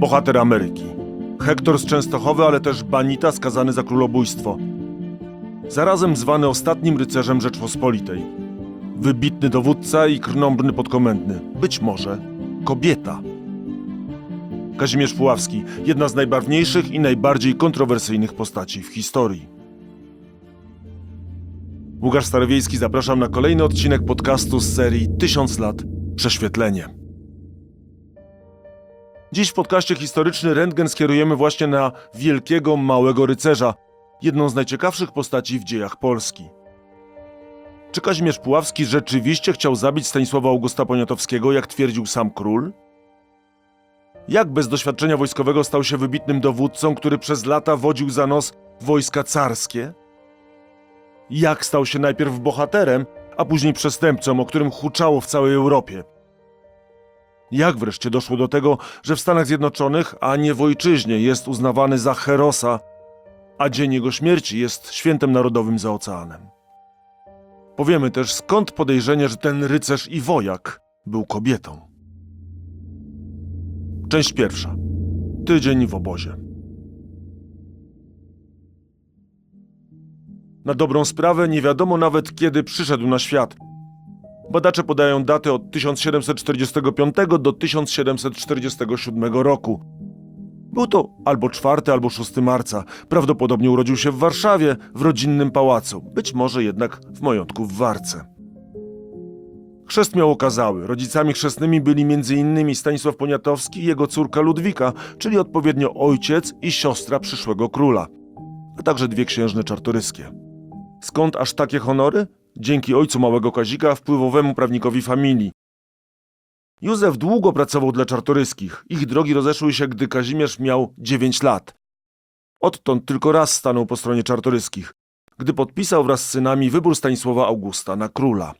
bohater Ameryki. Hektor z Częstochowy, ale też Banita skazany za królobójstwo. Zarazem zwany ostatnim rycerzem Rzeczpospolitej. Wybitny dowódca i krnąbrny podkomendny. Być może kobieta. Kazimierz Puławski, jedna z najbarwniejszych i najbardziej kontrowersyjnych postaci w historii. Łukasz Starowiejski, zapraszam na kolejny odcinek podcastu z serii 1000 lat prześwietlenie. Dziś w podcaście historyczny rentgen skierujemy właśnie na wielkiego, małego rycerza, jedną z najciekawszych postaci w dziejach Polski. Czy Kazimierz Puławski rzeczywiście chciał zabić Stanisława Augusta Poniatowskiego, jak twierdził sam król? Jak bez doświadczenia wojskowego stał się wybitnym dowódcą, który przez lata wodził za nos wojska carskie? Jak stał się najpierw bohaterem, a później przestępcą, o którym huczało w całej Europie? Jak wreszcie doszło do tego, że w Stanach Zjednoczonych, a nie w ojczyźnie, jest uznawany za herosa, a dzień jego śmierci jest świętem narodowym za oceanem? Powiemy też, skąd podejrzenie, że ten rycerz i wojak był kobietą. Część pierwsza. Tydzień w obozie. Na dobrą sprawę nie wiadomo nawet, kiedy przyszedł na świat. Badacze podają daty od 1745 do 1747 roku. Był to albo 4, albo 6 marca. Prawdopodobnie urodził się w Warszawie, w rodzinnym pałacu. Być może jednak w majątku w Warce. Chrzest miał okazały. Rodzicami chrzestnymi byli m.in. Stanisław Poniatowski i jego córka Ludwika, czyli odpowiednio ojciec i siostra przyszłego króla, a także 2 księżne czartoryskie. Skąd aż takie honory? Dzięki ojcu małego Kazika, wpływowemu prawnikowi familii. Józef długo pracował dla czartoryskich. Ich drogi rozeszły się, gdy Kazimierz miał 9 lat. Odtąd tylko raz stanął po stronie czartoryskich, gdy podpisał wraz z synami wybór Stanisława Augusta na króla.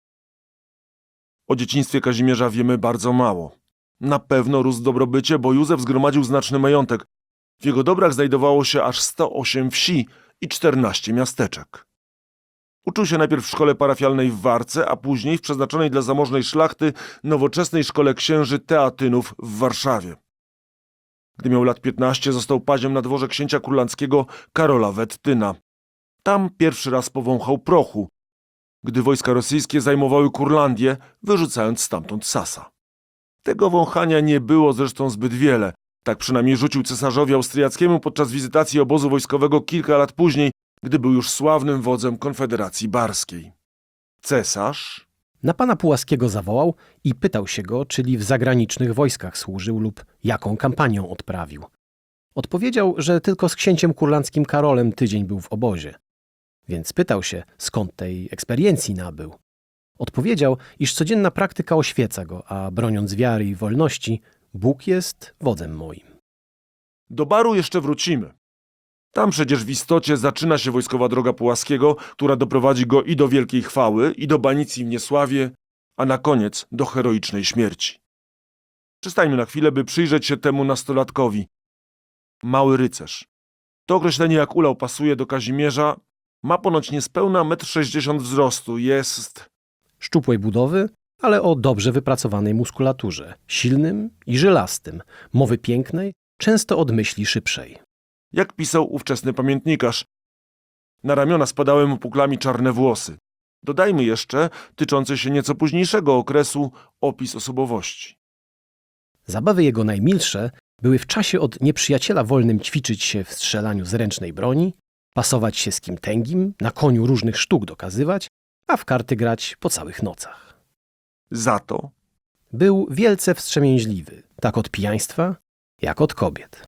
O dzieciństwie Kazimierza wiemy bardzo mało. Na pewno rósł w dobrobycie, bo Józef zgromadził znaczny majątek. W jego dobrach znajdowało się aż 108 wsi i 14 miasteczek. Uczył się najpierw w szkole parafialnej w Warce, a później w przeznaczonej dla zamożnej szlachty nowoczesnej szkole księży Teatynów w Warszawie. Gdy miał lat 15, został paziem na dworze księcia kurlandzkiego Karola Wettyna. Tam pierwszy raz powąchał prochu, gdy wojska rosyjskie zajmowały Kurlandię, wyrzucając stamtąd Sasa. Tego wąchania nie było zresztą zbyt wiele. Tak przynajmniej rzucił cesarzowi austriackiemu podczas wizytacji obozu wojskowego kilka lat później, gdy był już sławnym wodzem Konfederacji Barskiej. Cesarz na pana Puławskiego zawołał i pytał się go, czyli w zagranicznych wojskach służył lub jaką kampanią odprawił. Odpowiedział, że tylko z księciem kurlandzkim Karolem tydzień był w obozie. Więc pytał się, skąd tej eksperiencji nabył. Odpowiedział, iż codzienna praktyka oświeca go, a broniąc wiary i wolności, Bóg jest wodzem moim. do baru jeszcze wrócimy. Tam przecież w istocie zaczyna się wojskowa droga Puławskiego, która doprowadzi go i do wielkiej chwały, i do banicji w niesławie, a na koniec do heroicznej śmierci. Przystańmy na chwilę, by przyjrzeć się temu nastolatkowi. Mały rycerz. To określenie jak ulał pasuje do Kazimierza. Ma ponoć niespełna 1,60 m wzrostu. Jest Szczupłej budowy, ale o dobrze wypracowanej muskulaturze, silnym i żylastym, mowy pięknej, często od myśli szybszej. jak pisał ówczesny pamiętnikarz. Na ramiona spadały mu puklami czarne włosy. Dodajmy jeszcze, tyczący się nieco późniejszego okresu, opis osobowości. Zabawy jego najmilsze były w czasie od nieprzyjaciela wolnym ćwiczyć się w strzelaniu z ręcznej broni, pasować się z kim tęgim, na koniu różnych sztuk dokazywać, a w karty grać po całych nocach. Za to Był wielce wstrzemięźliwy, tak od pijaństwa, jak od kobiet.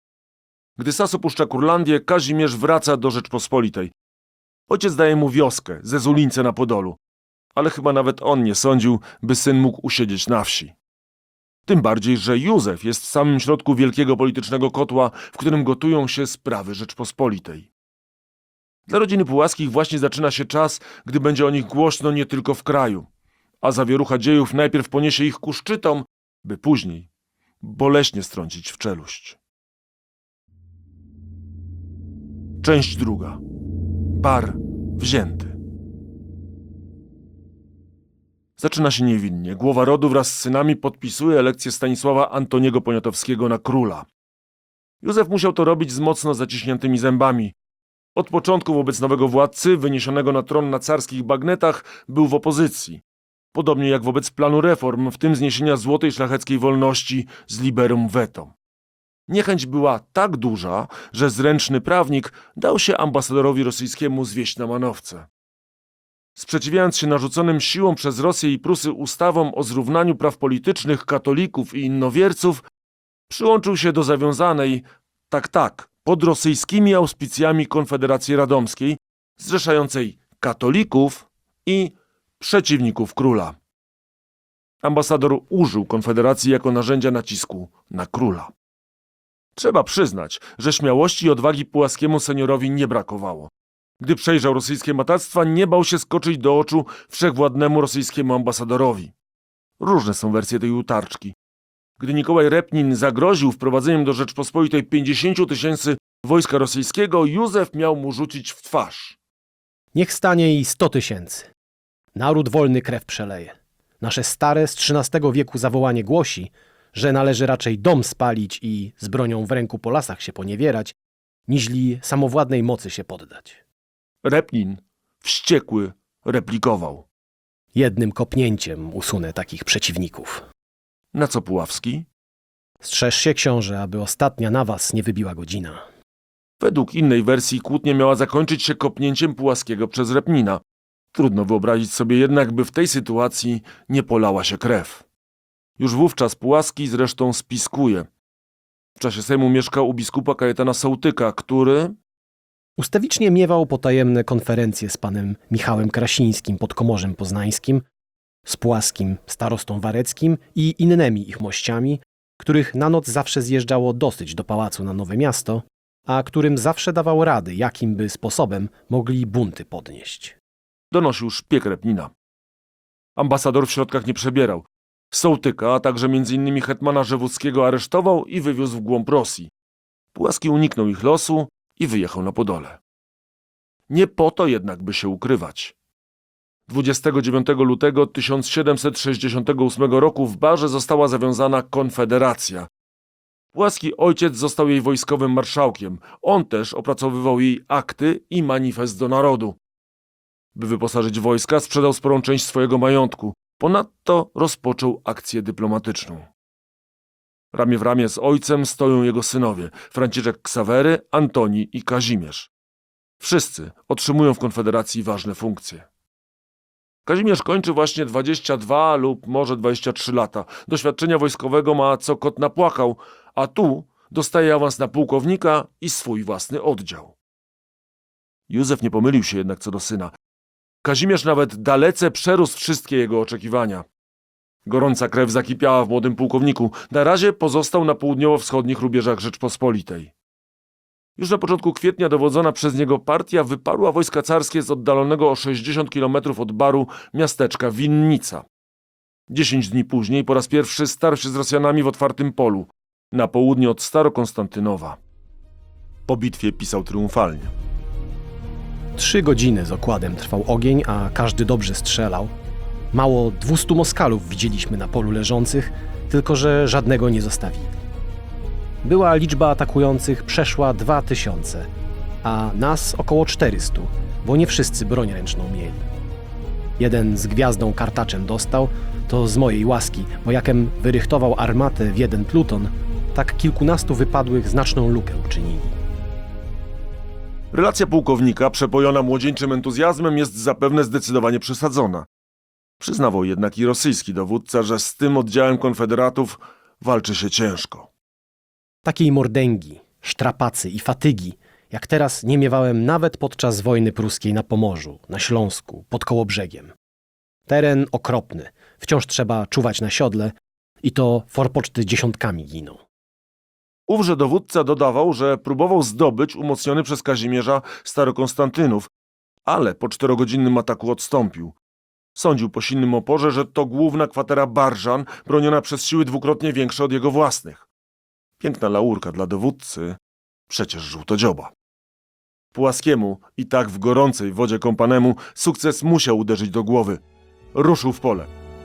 gdy Sas opuszcza Kurlandię, Kazimierz wraca do Rzeczpospolitej. Ojciec daje mu wioskę, Zezulińce na Podolu, ale chyba nawet on nie sądził, by syn mógł usiedzieć na wsi. Tym bardziej, że Józef jest w samym środku wielkiego politycznego kotła, w którym gotują się sprawy Rzeczpospolitej. Dla rodziny Puławskich właśnie zaczyna się czas, gdy będzie o nich głośno nie tylko w kraju, a zawierucha dziejów najpierw poniesie ich ku szczytom, by później boleśnie strącić w czeluść. Część druga. Bar wzięty. Zaczyna się niewinnie. Głowa rodu wraz z synami podpisuje elekcję Stanisława Antoniego Poniatowskiego na króla. Józef musiał to robić z mocno zaciśniętymi zębami. Od początku wobec nowego władcy, wyniesionego na tron na carskich bagnetach, był w opozycji. Podobnie jak wobec planu reform, w tym zniesienia złotej szlacheckiej wolności z liberum veto. Niechęć była tak duża, że zręczny prawnik dał się ambasadorowi rosyjskiemu zwieść na manowce. Sprzeciwiając się narzuconym siłą przez Rosję i Prusy ustawom o zrównaniu praw politycznych katolików i innowierców, przyłączył się do zawiązanej, pod rosyjskimi auspicjami Konfederacji Radomskiej, zrzeszającej katolików i przeciwników króla. Ambasador użył Konfederacji jako narzędzia nacisku na króla. Trzeba przyznać, że śmiałości i odwagi Pułaskiemu seniorowi nie brakowało. Gdy przejrzał rosyjskie matactwa, nie bał się skoczyć do oczu wszechwładnemu rosyjskiemu ambasadorowi. Różne są wersje tej utarczki. Gdy Nikołaj Repnin zagroził wprowadzeniem do Rzeczpospolitej 50 000 wojska rosyjskiego, Józef miał mu rzucić w twarz. Niech stanie i 100 000. Naród wolny krew przeleje. Nasze stare z XIII wieku zawołanie głosi, że należy raczej dom spalić i z bronią w ręku po lasach się poniewierać, niźli samowładnej mocy się poddać. Repnin, wściekły, replikował. Jednym kopnięciem usunę takich przeciwników. Na co Puławski? Strzeż się, książę, aby ostatnia na was nie wybiła godzina. Według innej wersji kłótnia miała zakończyć się kopnięciem Pułaskiego przez Repnina. Trudno wyobrazić sobie jednak, by w tej sytuacji nie polała się krew. Już wówczas Pułaski zresztą spiskuje. W czasie Sejmu mieszkał u biskupa Kajetana Sołtyka, który Ustawicznie miewał potajemne konferencje z panem Michałem Krasińskim pod Komorzem Poznańskim, z Pułaskim starostą wareckim i innymi ich mościami, których na noc zawsze zjeżdżało dosyć do pałacu na Nowe Miasto, a którym zawsze dawał rady, jakim by sposobem mogli bunty podnieść. donosił szpieg Repnina. Ambasador w środkach nie przebierał. Sołtyka, a także m.in. hetmana Rzewuckiego aresztował i wywiózł w głąb Rosji. Pułaski uniknął ich losu i wyjechał na Podole. Nie po to jednak, by się ukrywać. 29 lutego 1768 roku w Barze została zawiązana Konfederacja. Pułaski ojciec został jej wojskowym marszałkiem. On też opracowywał jej akty i manifest do narodu. By wyposażyć wojska, sprzedał sporą część swojego majątku. Ponadto rozpoczął akcję dyplomatyczną. Ramię w ramię z ojcem stoją jego synowie Franciszek Ksawery, Antoni i Kazimierz. Wszyscy otrzymują w Konfederacji ważne funkcje. Kazimierz kończy właśnie 22 lub może 23 lata. Doświadczenia wojskowego ma co kot napłakał, a tu dostaje awans na pułkownika i swój własny oddział. Józef nie pomylił się jednak co do syna. Kazimierz nawet dalece przerósł wszystkie jego oczekiwania. Gorąca krew zakipiała w młodym pułkowniku. Na razie pozostał na południowo-wschodnich rubieżach Rzeczpospolitej. Już na początku kwietnia dowodzona przez niego partia wyparła wojska carskie z oddalonego o 60 km od Baru miasteczka Winnica. 10 dni później po raz pierwszy starł się z Rosjanami w otwartym polu, na południe od Starokonstantynowa. Po bitwie pisał triumfalnie. 3 godziny z okładem trwał ogień, a każdy dobrze strzelał. Mało 200 Moskalów widzieliśmy na polu leżących, tylko że żadnego nie zostawili. Była liczba atakujących przeszła 2000, a nas około 400, bo nie wszyscy broń ręczną mieli. Jeden z gwiazdą kartaczem dostał, to z mojej łaski, bo jakem wyrychtował armatę w jeden pluton, tak kilkunastu wypadłych znaczną lukę uczynili. Relacja pułkownika, przepojona młodzieńczym entuzjazmem, jest zapewne zdecydowanie przesadzona. Przyznawał jednak i rosyjski dowódca, że z tym oddziałem konfederatów walczy się ciężko. Takiej mordęgi, sztrapacy i fatygi, jak teraz nie miewałem nawet podczas wojny pruskiej na Pomorzu, na Śląsku, pod Kołobrzegiem. Teren okropny, wciąż trzeba czuwać na siodle i to forpoczty dziesiątkami giną. Ówże dowódca dodawał, że próbował zdobyć umocniony przez Kazimierza Starokonstantynów, ale po 4-godzinnym ataku odstąpił. Sądził po silnym oporze, że to główna kwatera Barżan, broniona przez siły dwukrotnie większe od jego własnych. Piękna laurka dla dowódcy, przecież żółtodzioba. Pułaskiemu, i tak w gorącej wodzie kąpanemu, sukces musiał uderzyć do głowy. Ruszył w pole.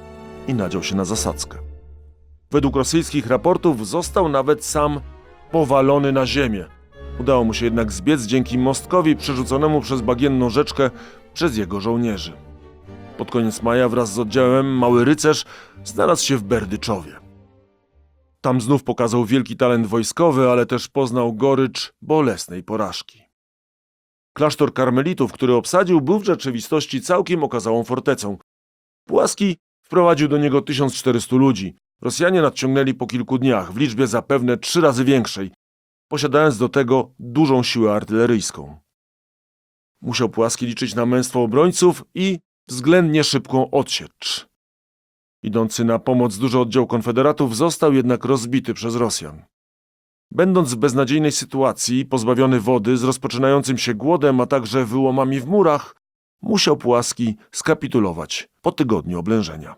i nadział się na zasadzkę. Według rosyjskich raportów został nawet sam powalony na ziemię. Udało mu się jednak zbiec dzięki mostkowi przerzuconemu przez bagienną rzeczkę przez jego żołnierzy. Pod koniec maja wraz z oddziałem Mały Rycerz znalazł się w Berdyczowie. Tam znów pokazał wielki talent wojskowy, ale też poznał gorycz bolesnej porażki. Klasztor karmelitów, który obsadził, był w rzeczywistości całkiem okazałą fortecą. Pułaski wprowadził do niego 1400 ludzi. Rosjanie nadciągnęli po kilku dniach, w liczbie zapewne 3 razy większej, posiadając do tego dużą siłę artyleryjską. Musiał Pułaski liczyć na męstwo obrońców i względnie szybką odsiecz. Idący na pomoc duży oddział konfederatów został jednak rozbity przez Rosjan. Będąc w beznadziejnej sytuacji, pozbawiony wody, z rozpoczynającym się głodem, a także wyłomami w murach, musiał Pułaski skapitulować po tygodniu oblężenia.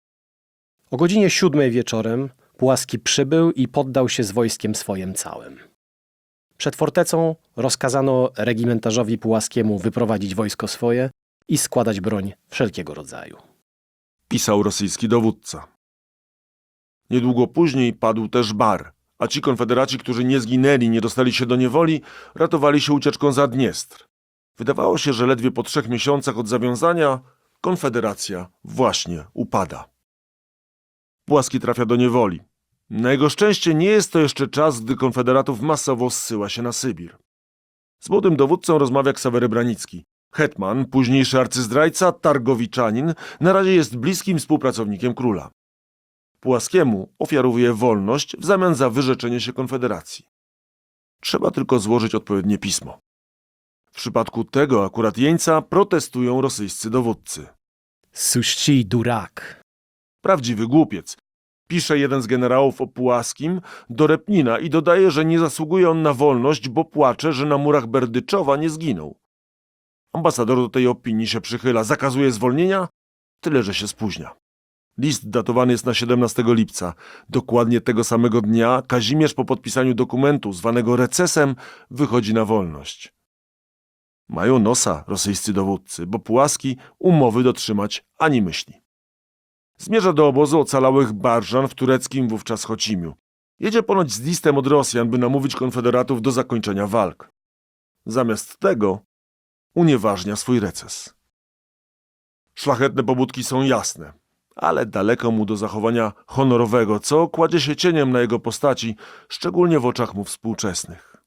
O godzinie 7 wieczorem Pułaski przybył i poddał się z wojskiem swoim całym. Przed fortecą rozkazano regimentarzowi Pułaskiemu wyprowadzić wojsko swoje i składać broń wszelkiego rodzaju. Pisał rosyjski dowódca. Niedługo później padł też Bar, a ci konfederaci, którzy nie zginęli, nie dostali się do niewoli, ratowali się ucieczką za Dniestr. Wydawało się, że ledwie po 3 miesiącach od zawiązania konfederacja właśnie upada. Pułaski trafia do niewoli. Na jego szczęście nie jest to jeszcze czas, gdy konfederatów masowo zsyła się na Sybir. Z młodym dowódcą rozmawia Ksawery Branicki. Hetman, późniejszy arcyzdrajca, targowiczanin, na razie jest bliskim współpracownikiem króla. Pułaskiemu ofiarowuje wolność w zamian za wyrzeczenie się konfederacji. Trzeba tylko złożyć odpowiednie pismo. W przypadku tego akurat jeńca protestują rosyjscy dowódcy. Suści durak. Prawdziwy głupiec. Pisze jeden z generałów o Pułaskim do Repnina i dodaje, że nie zasługuje on na wolność, bo płacze, że na murach Berdyczowa nie zginął. Ambasador do tej opinii się przychyla, zakazuje zwolnienia, tyle że się spóźnia. List datowany jest na 17 lipca. Dokładnie tego samego dnia Kazimierz po podpisaniu dokumentu zwanego recesem wychodzi na wolność. Mają nosa rosyjscy dowódcy, bo Pułaski umowy dotrzymać ani myśli. Zmierza do obozu ocalałych Barżan w tureckim wówczas Chocimiu. Jedzie ponoć z listem od Rosjan, by namówić konfederatów do zakończenia walk. Zamiast tego unieważnia swój reces. Szlachetne pobudki są jasne, ale daleko mu do zachowania honorowego, co kładzie się cieniem na jego postaci, szczególnie w oczach mu współczesnych.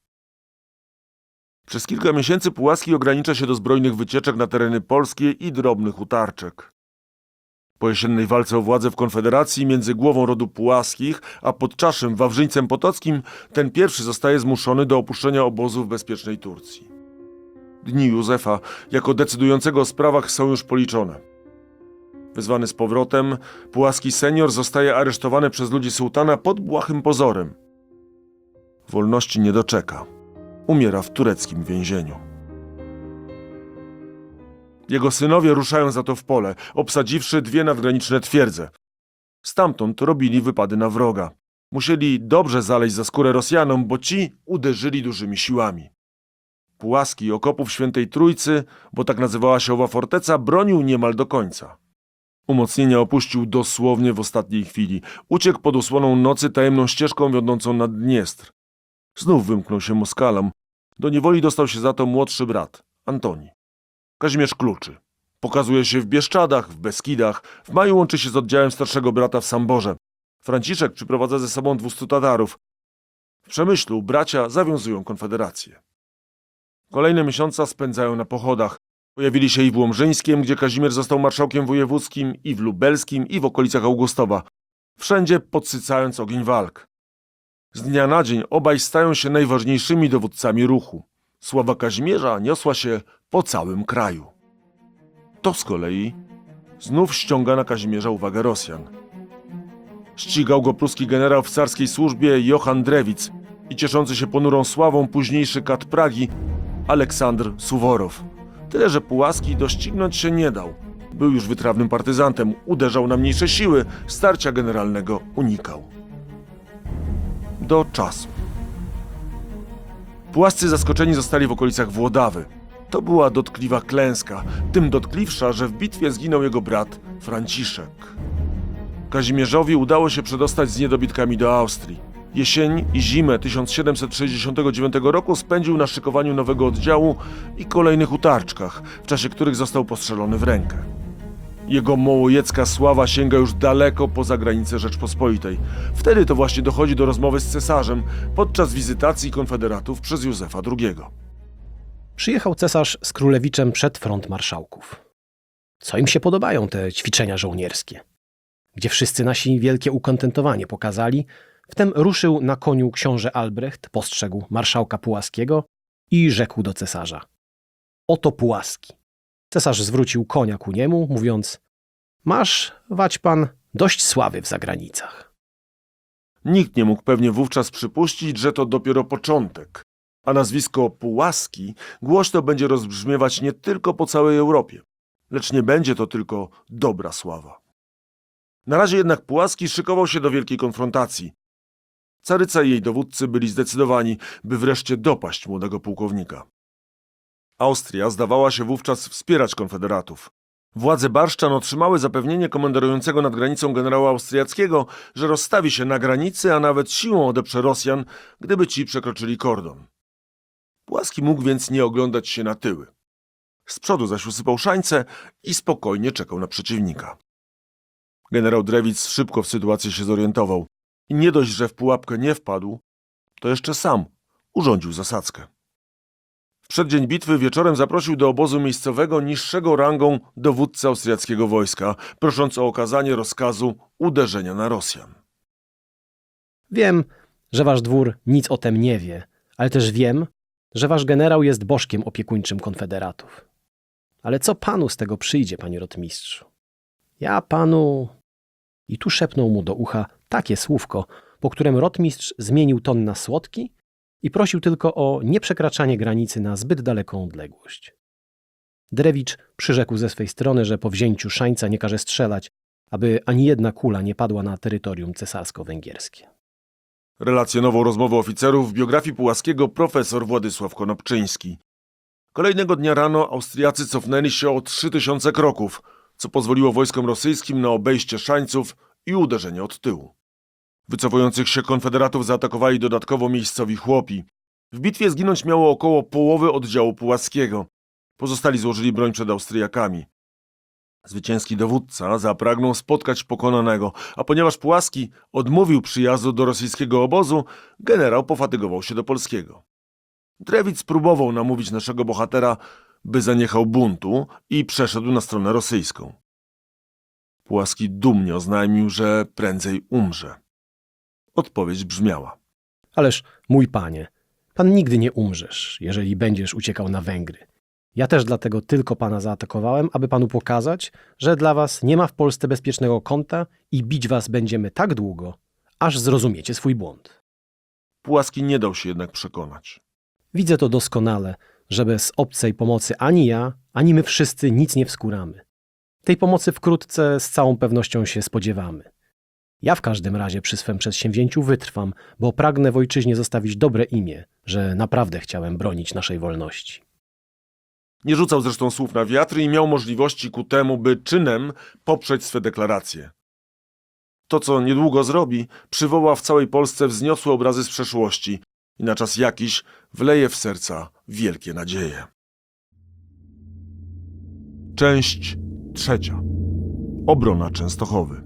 Przez kilka miesięcy Pułaski ogranicza się do zbrojnych wycieczek na tereny polskie i drobnych utarczek. Po jesiennej walce o władzę w Konfederacji między głową rodu Pułaskich a podczaszym Wawrzyńcem Potockim ten pierwszy zostaje zmuszony do opuszczenia obozu w bezpiecznej Turcji. Dni Józefa jako decydującego o sprawach są już policzone. Wezwany z powrotem, Pułaski senior zostaje aresztowany przez ludzi sułtana pod błahym pozorem. Wolności nie doczeka. Umiera w tureckim więzieniu. Jego synowie ruszają za to w pole, obsadziwszy 2 nadgraniczne twierdze. Stamtąd robili wypady na wroga. Musieli dobrze zaleźć za skórę Rosjanom, bo ci uderzyli dużymi siłami. Pułaski okopów Świętej Trójcy, bo tak nazywała się owa forteca, bronił niemal do końca. Umocnienia opuścił dosłownie w ostatniej chwili. Uciekł pod osłoną nocy tajemną ścieżką wiodącą nad Dniestr. Znów wymknął się Moskalom. Do niewoli dostał się za to młodszy brat, Antoni. Kazimierz kluczy. Pokazuje się w Bieszczadach, w Beskidach. W maju łączy się z oddziałem starszego brata w Samborze. Franciszek przyprowadza ze sobą 200 Tatarów. W Przemyślu bracia zawiązują konfederację. Kolejne miesiące spędzają na pochodach. Pojawili się i w Łomżyńskiem, gdzie Kazimierz został marszałkiem wojewódzkim, i w Lubelskim, i w okolicach Augustowa. Wszędzie podsycając ogień walk. Z dnia na dzień obaj stają się najważniejszymi dowódcami ruchu. Sława Kazimierza niosła się po całym kraju. To z kolei znów ściąga na Kazimierza uwagę Rosjan. Ścigał go pruski generał w carskiej służbie Johann Drewic i cieszący się ponurą sławą późniejszy kat Pragi Aleksandr Suworow. Tyle, że Pułaski doścignąć się nie dał. Był już wytrawnym partyzantem, uderzał na mniejsze siły, starcia generalnego unikał. Do czasu. Pułascy zaskoczeni zostali w okolicach Włodawy. To była dotkliwa klęska, tym dotkliwsza, że w bitwie zginął jego brat Franciszek. Kazimierzowi udało się przedostać z niedobitkami do Austrii. Jesień i zimę 1769 roku spędził na szykowaniu nowego oddziału i kolejnych utarczkach, w czasie których został postrzelony w rękę. Jego mołojecka sława sięga już daleko poza granice Rzeczpospolitej. Wtedy to właśnie dochodzi do rozmowy z cesarzem podczas wizytacji konfederatów przez Józefa II. Przyjechał cesarz z królewiczem przed front marszałków. Co im się podobają te ćwiczenia żołnierskie? Gdzie wszyscy nasi wielkie ukontentowanie pokazali, wtem ruszył na koniu książę Albrecht, postrzegł marszałka Pułaskiego i rzekł do cesarza: oto Pułaski. Cesarz zwrócił konia ku niemu, mówiąc: masz, wać pan, dość sławy w zagranicach. Nikt nie mógł pewnie wówczas przypuścić, że to dopiero początek, a nazwisko Pułaski głośno będzie rozbrzmiewać nie tylko po całej Europie, lecz nie będzie to tylko dobra sława. Na razie jednak Pułaski szykował się do wielkiej konfrontacji. Caryca i jej dowódcy byli zdecydowani, by wreszcie dopaść młodego pułkownika. Austria zdawała się wówczas wspierać konfederatów. Władze Barszczan otrzymały zapewnienie komenderującego nad granicą generała austriackiego, że rozstawi się na granicy, a nawet siłą odeprze Rosjan, gdyby ci przekroczyli kordon. Pułaski mógł więc nie oglądać się na tyły. Z przodu zaś usypał szańce i spokojnie czekał na przeciwnika. Generał Drewitz szybko w sytuacji się zorientował i nie dość, że w pułapkę nie wpadł, to jeszcze sam urządził zasadzkę. W przeddzień bitwy wieczorem zaprosił do obozu miejscowego niższego rangą dowódcę austriackiego wojska, prosząc o okazanie rozkazu uderzenia na Rosjan. Wiem, że wasz dwór nic o tem nie wie, ale też wiem, że wasz generał jest bożkiem opiekuńczym konfederatów. Ale co panu z tego przyjdzie, panie rotmistrzu? Ja panu... I tu szepnął mu do ucha takie słówko, po którym rotmistrz zmienił ton na słodki i prosił tylko o nieprzekraczanie granicy na zbyt daleką odległość. Drewicz przyrzekł ze swej strony, że po wzięciu szańca nie każe strzelać, aby ani jedna kula nie padła na terytorium cesarsko-węgierskie. Relacjonował rozmowę oficerów w biografii Pułaskiego profesor Władysław Konopczyński. Kolejnego dnia rano Austriacy cofnęli się o 3000 kroków, co pozwoliło wojskom rosyjskim na obejście szańców i uderzenie od tyłu. Wycofujących się konfederatów zaatakowali dodatkowo miejscowi chłopi. W bitwie zginąć miało około połowy oddziału Pułaskiego. Pozostali złożyli broń przed Austriakami. Zwycięski dowódca zapragnął spotkać pokonanego, a ponieważ Pułaski odmówił przyjazdu do rosyjskiego obozu, generał pofatygował się do polskiego. Drewitz próbował namówić naszego bohatera, by zaniechał buntu i przeszedł na stronę rosyjską. Pułaski dumnie oznajmił, że prędzej umrze. Odpowiedź brzmiała: Ależ, mój panie, pan nigdy nie umrzesz, jeżeli będziesz uciekał na Węgry. Ja też dlatego tylko pana zaatakowałem, aby panu pokazać, że dla was nie ma w Polsce bezpiecznego kąta i bić was będziemy tak długo, aż zrozumiecie swój błąd. Pułaski nie dał się jednak przekonać. Widzę to doskonale, że bez obcej pomocy ani ja, ani my wszyscy nic nie wskóramy. Tej pomocy wkrótce z całą pewnością się spodziewamy. Ja w każdym razie przy swym przedsięwzięciu wytrwam, bo pragnę w ojczyźnie zostawić dobre imię, że naprawdę chciałem bronić naszej wolności. Nie rzucał zresztą słów na wiatr i miał możliwości ku temu, by czynem poprzeć swe deklaracje. To, co niedługo zrobi, przywoła w całej Polsce wzniosłe obrazy z przeszłości i na czas jakiś wleje w serca wielkie nadzieje. Część 3. Obrona Częstochowy.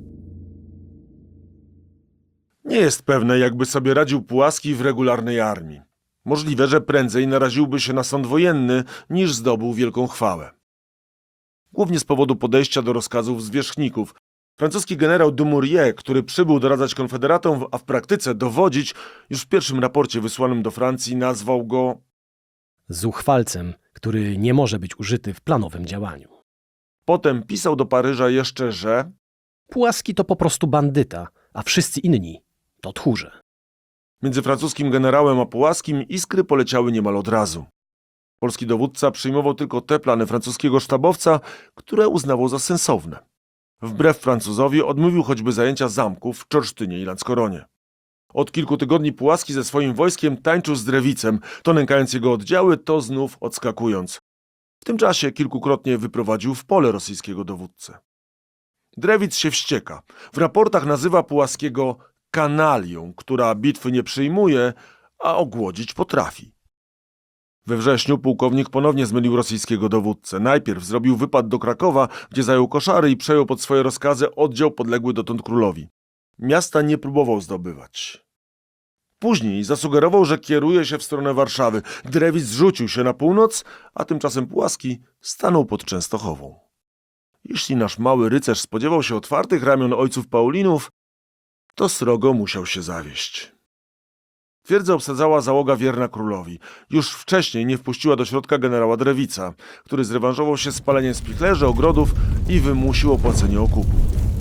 Nie jest pewne, jakby sobie radził Pułaski w regularnej armii. Możliwe, że prędzej naraziłby się na sąd wojenny, niż zdobył wielką chwałę. Głównie z powodu podejścia do rozkazów zwierzchników. Francuski generał Dumouriez, który przybył doradzać konfederatom, a w praktyce dowodzić, już w pierwszym raporcie wysłanym do Francji nazwał go Zuchwalcem, który nie może być użyty w planowym działaniu. Potem pisał do Paryża jeszcze, że Pułaski to po prostu bandyta, a wszyscy inni to tchórze. między francuskim generałem a Pułaskim iskry poleciały niemal od razu. Polski dowódca przyjmował tylko te plany francuskiego sztabowca, które uznawał za sensowne. Wbrew Francuzowi odmówił choćby zajęcia zamków w Czorsztynie i Lanckoronie. Od kilku tygodni Pułaski ze swoim wojskiem tańczył z Drewicem, to nękając jego oddziały, to znów odskakując. W tym czasie kilkukrotnie wyprowadził w pole rosyjskiego dowódcę. Drewitz się wścieka. W raportach nazywa Pułaskiego kanalią, która bitwy nie przyjmuje, a ogłodzić potrafi. We wrześniu pułkownik ponownie zmylił rosyjskiego dowódcę. Najpierw zrobił wypad do Krakowa, gdzie zajął Koszary i przejął pod swoje rozkazy oddział podległy dotąd królowi. Miasta nie próbował zdobywać. Później zasugerował, że kieruje się w stronę Warszawy. Drewitz zrzucił się na północ, a tymczasem Pułaski stanął pod Częstochową. Jeśli nasz mały rycerz spodziewał się otwartych ramion ojców Paulinów, to srogo musiał się zawieść. Twierdzę obsadzała załoga wierna królowi. Już wcześniej nie wpuściła do środka generała Drewitza, który zrewanżował się spaleniem spichlerzy, ogrodów i wymusił opłacenie okupu.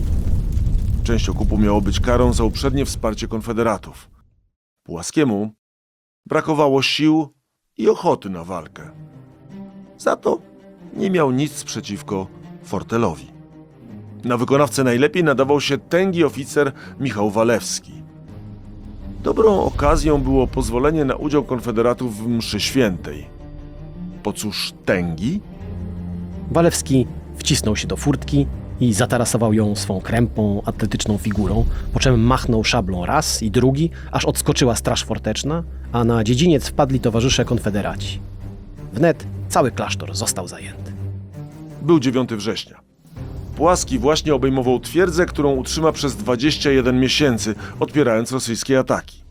Część okupu miało być karą za uprzednie wsparcie konfederatów. Pułaskiemu brakowało sił i ochoty na walkę. Za to nie miał nic przeciwko Fortelowi. Na wykonawcę najlepiej nadawał się tęgi oficer Michał Walewski. Dobrą okazją było pozwolenie na udział konfederatów w mszy świętej. Po cóż tęgi? Walewski wcisnął się do furtki i zatarasował ją swą krępą, atletyczną figurą, po czym machnął szablą raz i drugi, aż odskoczyła straż forteczna, a na dziedziniec wpadli towarzysze konfederaci. Wnet cały klasztor został zajęty. Był 9 września. Pułaski właśnie obejmował twierdzę, którą utrzyma przez 21 miesięcy, odpierając rosyjskie ataki.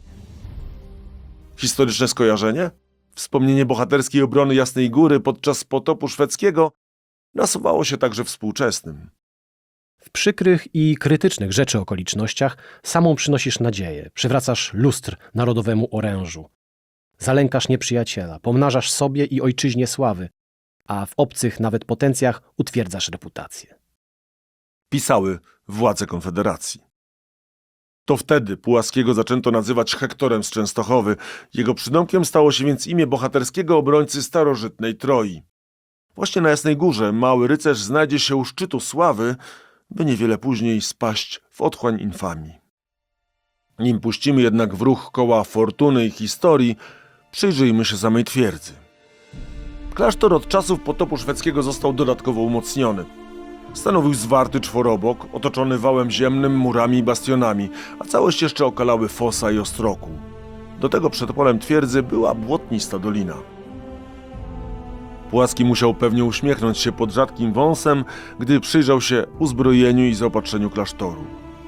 Historyczne skojarzenie? Wspomnienie bohaterskiej obrony Jasnej Góry podczas potopu szwedzkiego nasuwało się także współczesnym. W przykrych i krytycznych rzeczy okolicznościach samą przynosisz nadzieję, przywracasz lustr narodowemu orężu. Zalękasz nieprzyjaciela, pomnażasz sobie i ojczyźnie sławy, a w obcych nawet potencjach utwierdzasz reputację. Pisały władze Konfederacji. To wtedy Pułaskiego zaczęto nazywać Hektorem z Częstochowy. Jego przydomkiem stało się więc imię bohaterskiego obrońcy starożytnej Troi. Właśnie na Jasnej Górze mały rycerz znajdzie się u szczytu sławy, by niewiele później spaść w otchłań infamii. Nim puścimy jednak w ruch koła fortuny i historii, przyjrzyjmy się samej twierdzy. Klasztor od czasów potopu szwedzkiego został dodatkowo umocniony. Stanowił zwarty czworobok, otoczony wałem ziemnym, murami i bastionami, a całość jeszcze okalały fosa i ostroku. Do tego przed polem twierdzy była błotnista dolina. Pułaski musiał pewnie uśmiechnąć się pod rzadkim wąsem, gdy przyjrzał się uzbrojeniu i zaopatrzeniu klasztoru.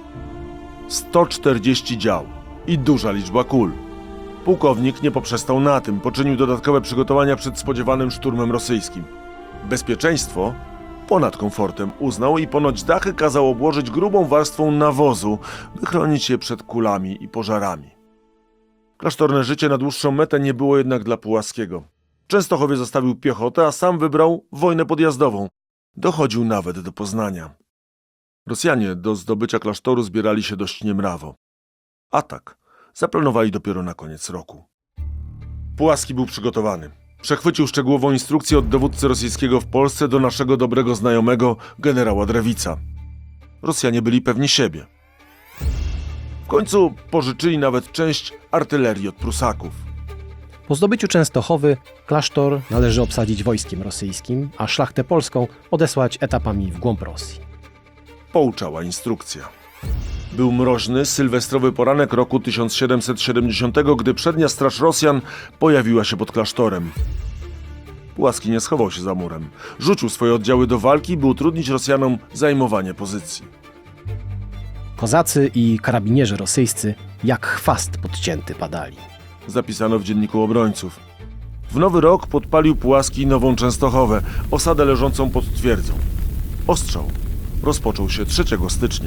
140 dział i duża liczba kul. Pułkownik nie poprzestał na tym, poczynił dodatkowe przygotowania przed spodziewanym szturmem rosyjskim. Bezpieczeństwo ponad komfortem uznał i ponoć dachy kazał obłożyć grubą warstwą nawozu, by chronić je przed kulami i pożarami. Klasztorne życie na dłuższą metę nie było jednak dla Pułaskiego. W Częstochowie zostawił piechotę, a sam wybrał wojnę podjazdową. Dochodził nawet do Poznania. Rosjanie do zdobycia klasztoru zbierali się dość niemrawo. Atak zaplanowali dopiero na koniec roku. Pułaski był przygotowany. Przechwycił szczegółową instrukcję od dowódcy rosyjskiego w Polsce do naszego dobrego znajomego, generała Drewitza. Rosjanie byli pewni siebie. W końcu pożyczyli nawet część artylerii od Prusaków. Po zdobyciu Częstochowy klasztor należy obsadzić wojskiem rosyjskim, a szlachtę polską odesłać etapami w głąb Rosji. Pouczała instrukcja. Był mroźny, sylwestrowy poranek roku 1770, gdy przednia straż Rosjan pojawiła się pod klasztorem. Pułaski nie schował się za murem. Rzucił swoje oddziały do walki, by utrudnić Rosjanom zajmowanie pozycji. Kozacy i karabinierzy rosyjscy jak chwast podcięty padali. Zapisano w dzienniku obrońców. W nowy rok podpalił Pułaski Nową Częstochowę, osadę leżącą pod twierdzą. Ostrzał rozpoczął się 3 stycznia.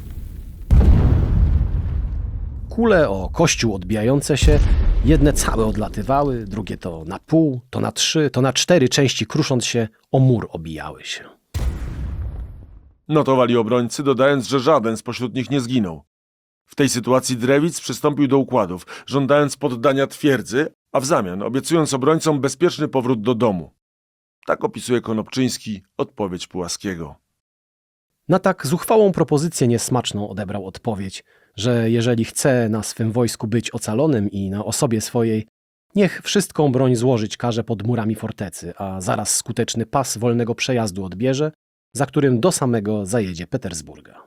Kule o kościół odbijające się, jedne całe odlatywały, drugie to na pół, to na 3, to na 4 części krusząc się o mur obijały się. Notowali obrońcy, dodając, że żaden spośród nich nie zginął. W tej sytuacji Drewitz przystąpił do układów, żądając poddania twierdzy, a w zamian obiecując obrońcom bezpieczny powrót do domu. Tak opisuje Konopczyński odpowiedź Pułaskiego. Na tak zuchwałą propozycję niesmaczną odebrał odpowiedź, że jeżeli chce na swym wojsku być ocalonym i na osobie swojej, niech wszystką broń złożyć każe pod murami fortecy, a zaraz skuteczny pas wolnego przejazdu odbierze za którym do samego zajedzie Petersburga.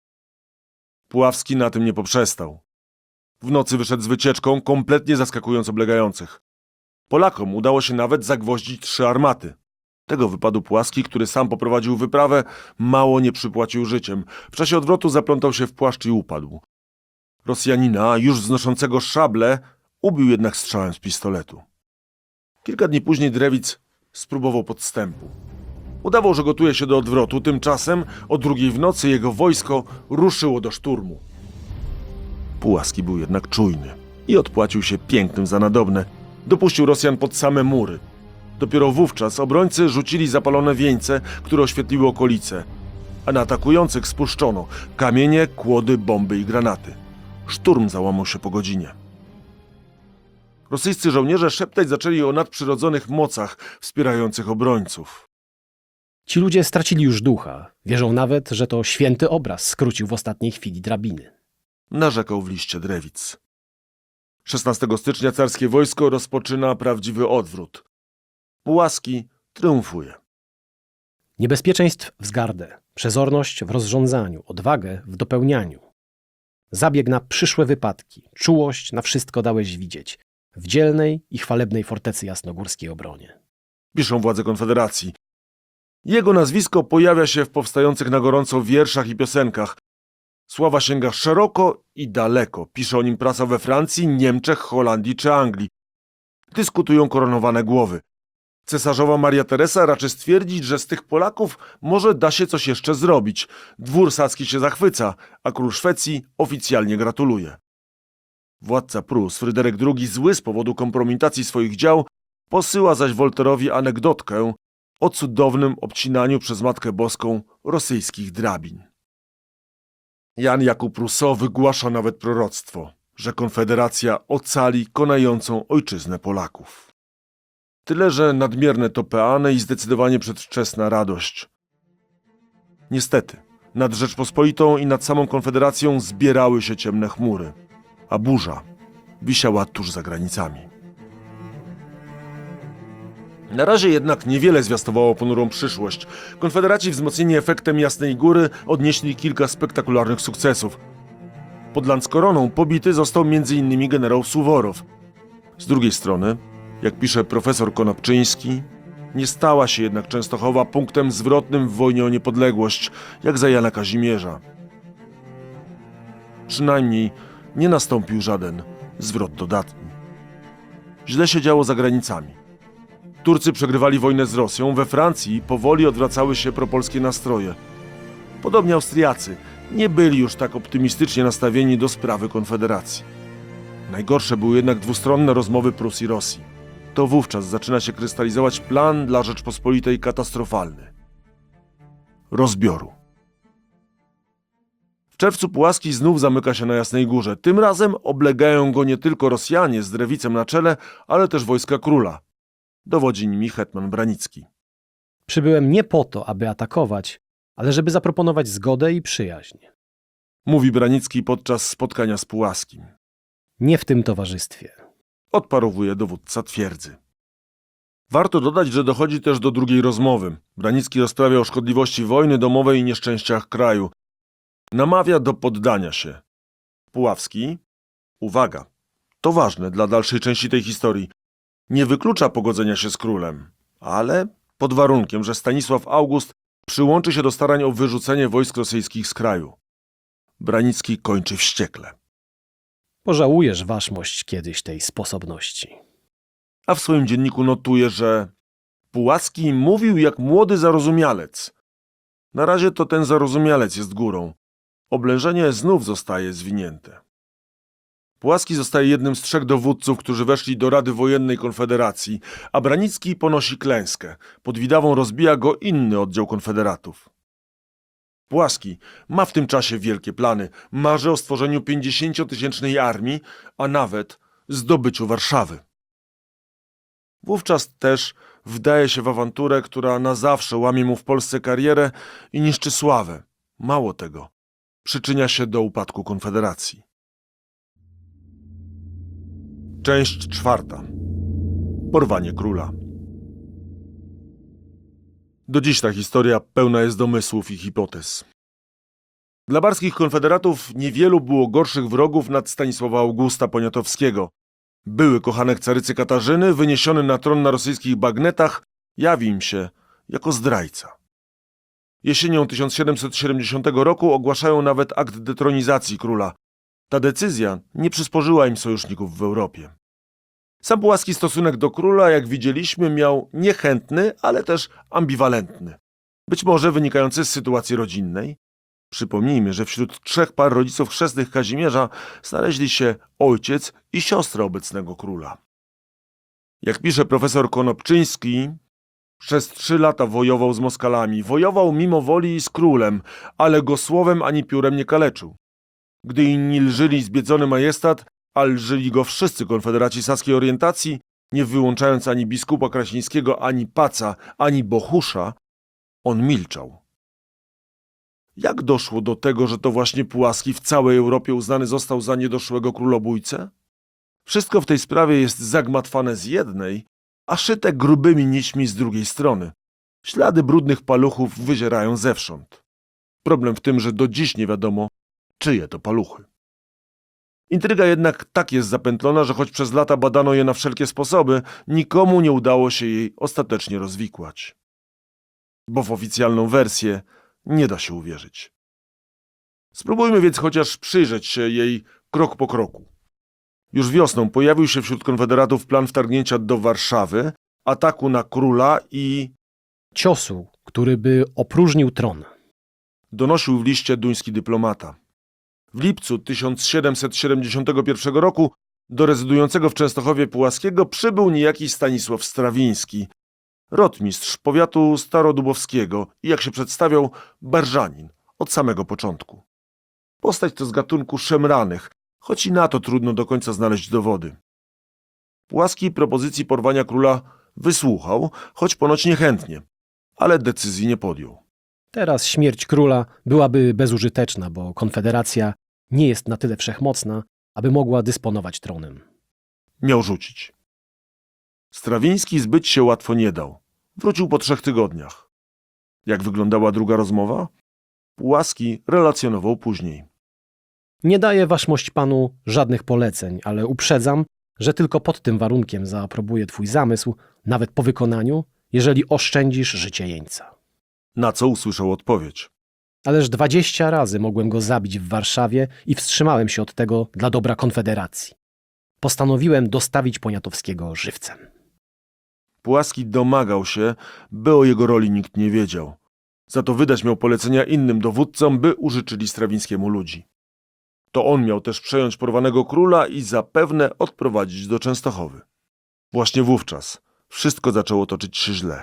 Puławski na tym nie poprzestał. W nocy wyszedł z wycieczką, kompletnie zaskakując oblegających. Polakom udało się nawet zagwoździć 3 armaty. Tego wypadł Puławski, który sam poprowadził wyprawę, mało nie przypłacił życiem. W czasie odwrotu zaplątał się w płaszcz i upadł. Rosjanina, już wznoszącego szable, ubił jednak strzałem z pistoletu. Kilka dni później Drewitz spróbował podstępu. Udawał, że gotuje się do odwrotu, tymczasem o 2 w nocy jego wojsko ruszyło do szturmu. Puławski był jednak czujny i odpłacił się pięknym za nadobne. Dopuścił Rosjan pod same mury. Dopiero wówczas obrońcy rzucili zapalone wieńce, które oświetliły okolice, a na atakujących spuszczono kamienie, kłody, bomby i granaty. Szturm załamał się po godzinie. Rosyjscy żołnierze szeptać zaczęli o nadprzyrodzonych mocach wspierających obrońców. Ci ludzie stracili już ducha. Wierzą nawet, że to święty obraz skrócił w ostatniej chwili drabiny. Narzekał w liście Drewitz. 16 stycznia carskie wojsko rozpoczyna prawdziwy odwrót. Puławski triumfuje. Niebezpieczeństw wzgardę, przezorność w rozrządzaniu, odwagę w dopełnianiu. Zabieg na przyszłe wypadki, czułość na wszystko dałeś widzieć w dzielnej i chwalebnej fortecy jasnogórskiej obronie. Piszą władze Konfederacji. Jego nazwisko pojawia się w powstających na gorąco wierszach i piosenkach. Sława sięga szeroko i daleko. Pisze o nim prasa we Francji, Niemczech, Holandii czy Anglii. Dyskutują koronowane głowy. Cesarzowa Maria Teresa raczy stwierdzić, że z tych Polaków może da się coś jeszcze zrobić. Dwór saski się zachwyca, a król Szwecji oficjalnie gratuluje. Władca Prus, Fryderyk II, zły z powodu kompromitacji swoich dział, posyła zaś Wolterowi anegdotkę o cudownym obcinaniu przez Matkę Boską rosyjskich drabin. Jan Jakub Rousseau wygłasza nawet proroctwo, że Konfederacja ocali konającą ojczyznę Polaków. Tyle, że nadmierne to peany i zdecydowanie przedwczesna radość. Niestety, nad Rzeczpospolitą i nad samą Konfederacją zbierały się ciemne chmury, a burza wisiała tuż za granicami. Na razie jednak niewiele zwiastowało ponurą przyszłość. Konfederaci wzmocnieni efektem Jasnej Góry odnieśli kilka spektakularnych sukcesów. Pod Lanckoroną pobity został m.in. generał Suworow. Z drugiej strony, jak pisze profesor Konopczyński, nie stała się jednak Częstochowa punktem zwrotnym w wojnie o niepodległość, jak za Jana Kazimierza. Przynajmniej nie nastąpił żaden zwrot dodatni. Źle się działo za granicami. Turcy przegrywali wojnę z Rosją, we Francji powoli odwracały się propolskie nastroje. Podobnie Austriacy nie byli już tak optymistycznie nastawieni do sprawy Konfederacji. Najgorsze były jednak dwustronne rozmowy Prus i Rosji. To wówczas zaczyna się krystalizować plan dla Rzeczpospolitej katastrofalny. Rozbioru. W czerwcu Puławski znów zamyka się na Jasnej Górze. Tym razem oblegają go nie tylko Rosjanie z Drewicem na czele, ale też wojska króla. Dowodzi nimi hetman Branicki. Przybyłem nie po to, aby atakować, ale żeby zaproponować zgodę i przyjaźń. Mówi Branicki podczas spotkania z Puławskim. Nie w tym towarzystwie. Odparowuje dowódca twierdzy. Warto dodać, że dochodzi też do drugiej rozmowy. Branicki rozprawia o szkodliwości wojny domowej i nieszczęściach kraju. Namawia do poddania się. Puławski, uwaga, to ważne dla dalszej części tej historii, nie wyklucza pogodzenia się z królem, ale pod warunkiem, że Stanisław August przyłączy się do starań o wyrzucenie wojsk rosyjskich z kraju. Branicki kończy wściekle. Pożałujesz, waszmość, kiedyś tej sposobności. A w swoim dzienniku notuje, że Puławski mówił jak młody zarozumialec. Na razie to ten zarozumialec jest górą. Oblężenie znów zostaje zwinięte. Puławski zostaje jednym z 3 dowódców, którzy weszli do Rady Wojennej Konfederacji, a Branicki ponosi klęskę. Pod Widawą rozbija go inny oddział konfederatów. Puławski ma w tym czasie wielkie plany. Marzy o stworzeniu 50-tysięcznej armii, a nawet zdobyciu Warszawy. Wówczas też wdaje się w awanturę, która na zawsze łamie mu w Polsce karierę i niszczy sławę. Mało tego, przyczynia się do upadku Konfederacji. Część 4. Porwanie króla. Do dziś ta historia pełna jest domysłów i hipotez. Dla barskich konfederatów niewielu było gorszych wrogów nad Stanisława Augusta Poniatowskiego. Były kochanek carycy Katarzyny, wyniesiony na tron na rosyjskich bagnetach, jawi im się jako zdrajca. Jesienią 1770 roku ogłaszają nawet akt detronizacji króla. Ta decyzja nie przysporzyła im sojuszników w Europie. Sam Pułaski stosunek do króla, jak widzieliśmy, miał niechętny, ale też ambiwalentny. Być może wynikający z sytuacji rodzinnej. Przypomnijmy, że wśród 3 par rodziców chrzestnych Kazimierza znaleźli się ojciec i siostra obecnego króla. Jak pisze profesor Konopczyński, przez 3 lata wojował z Moskalami. Wojował mimo woli z królem, ale go słowem ani piórem nie kaleczył. Gdy inni lżyli zbiedzony majestat, a lżyli go wszyscy konfederaci saskiej orientacji, nie wyłączając ani biskupa Krasińskiego, ani Paca, ani Bohusza, on milczał. Jak doszło do tego, że to właśnie Pułaski w całej Europie uznany został za niedoszłego królobójcę? Wszystko w tej sprawie jest zagmatwane z jednej, a szyte grubymi nićmi z drugiej strony. Ślady brudnych paluchów wyzierają zewsząd. Problem w tym, że do dziś nie wiadomo, czyje to paluchy. Intryga jednak tak jest zapętlona, że choć przez lata badano je na wszelkie sposoby, nikomu nie udało się jej ostatecznie rozwikłać. Bo w oficjalną wersję nie da się uwierzyć. Spróbujmy więc chociaż przyjrzeć się jej krok po kroku. Już wiosną pojawił się wśród konfederatów plan wtargnięcia do Warszawy, ataku na króla i Ciosu, który by opróżnił tron. donosił w liście duński dyplomata. W lipcu 1771 roku do rezydującego w Częstochowie Pułaskiego przybył niejaki Stanisław Strawiński, rotmistrz powiatu starodubowskiego i, jak się przedstawiał, barżanin od samego początku. Postać to z gatunku szemranych, choć i na to trudno do końca znaleźć dowody. Pułaski propozycji porwania króla wysłuchał, choć ponoć niechętnie, ale decyzji nie podjął. Teraz śmierć króla byłaby bezużyteczna, bo konfederacja nie jest na tyle wszechmocna, aby mogła dysponować tronem. Miał rzucić. Strawiński zbyć się łatwo nie dał. Wrócił po 3 tygodniach. Jak wyglądała druga rozmowa? Pułaski relacjonował później. Nie daję waszmość panu żadnych poleceń, ale uprzedzam, że tylko pod tym warunkiem zaaprobuję twój zamysł, nawet po wykonaniu, jeżeli oszczędzisz życie jeńca. Na co usłyszał odpowiedź. Ależ 20 razy mogłem go zabić w Warszawie i wstrzymałem się od tego dla dobra Konfederacji. Postanowiłem dostawić Poniatowskiego żywcem. Pułaski domagał się, by o jego roli nikt nie wiedział. Za to wydać miał polecenia innym dowódcom, by użyczyli Strawińskiemu ludzi. To on miał też przejąć porwanego króla i zapewne odprowadzić do Częstochowy. Właśnie wówczas wszystko zaczęło toczyć się źle.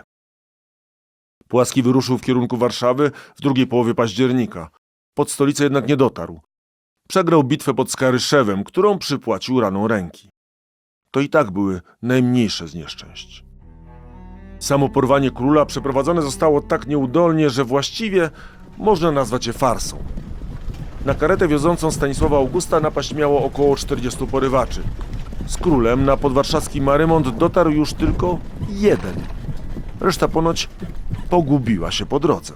Pułaski wyruszył w kierunku Warszawy w drugiej połowie października. Pod stolicę jednak nie dotarł. Przegrał bitwę pod Skaryszewem, którą przypłacił raną ręki. To i tak były najmniejsze z nieszczęść. Samo porwanie króla przeprowadzone zostało tak nieudolnie, że właściwie można nazwać je farsą. Na karetę wiozącą Stanisława Augusta napaść miało około 40 porywaczy. Z królem na podwarszawski Marymont dotarł już tylko jeden. Reszta ponoć pogubiła się po drodze.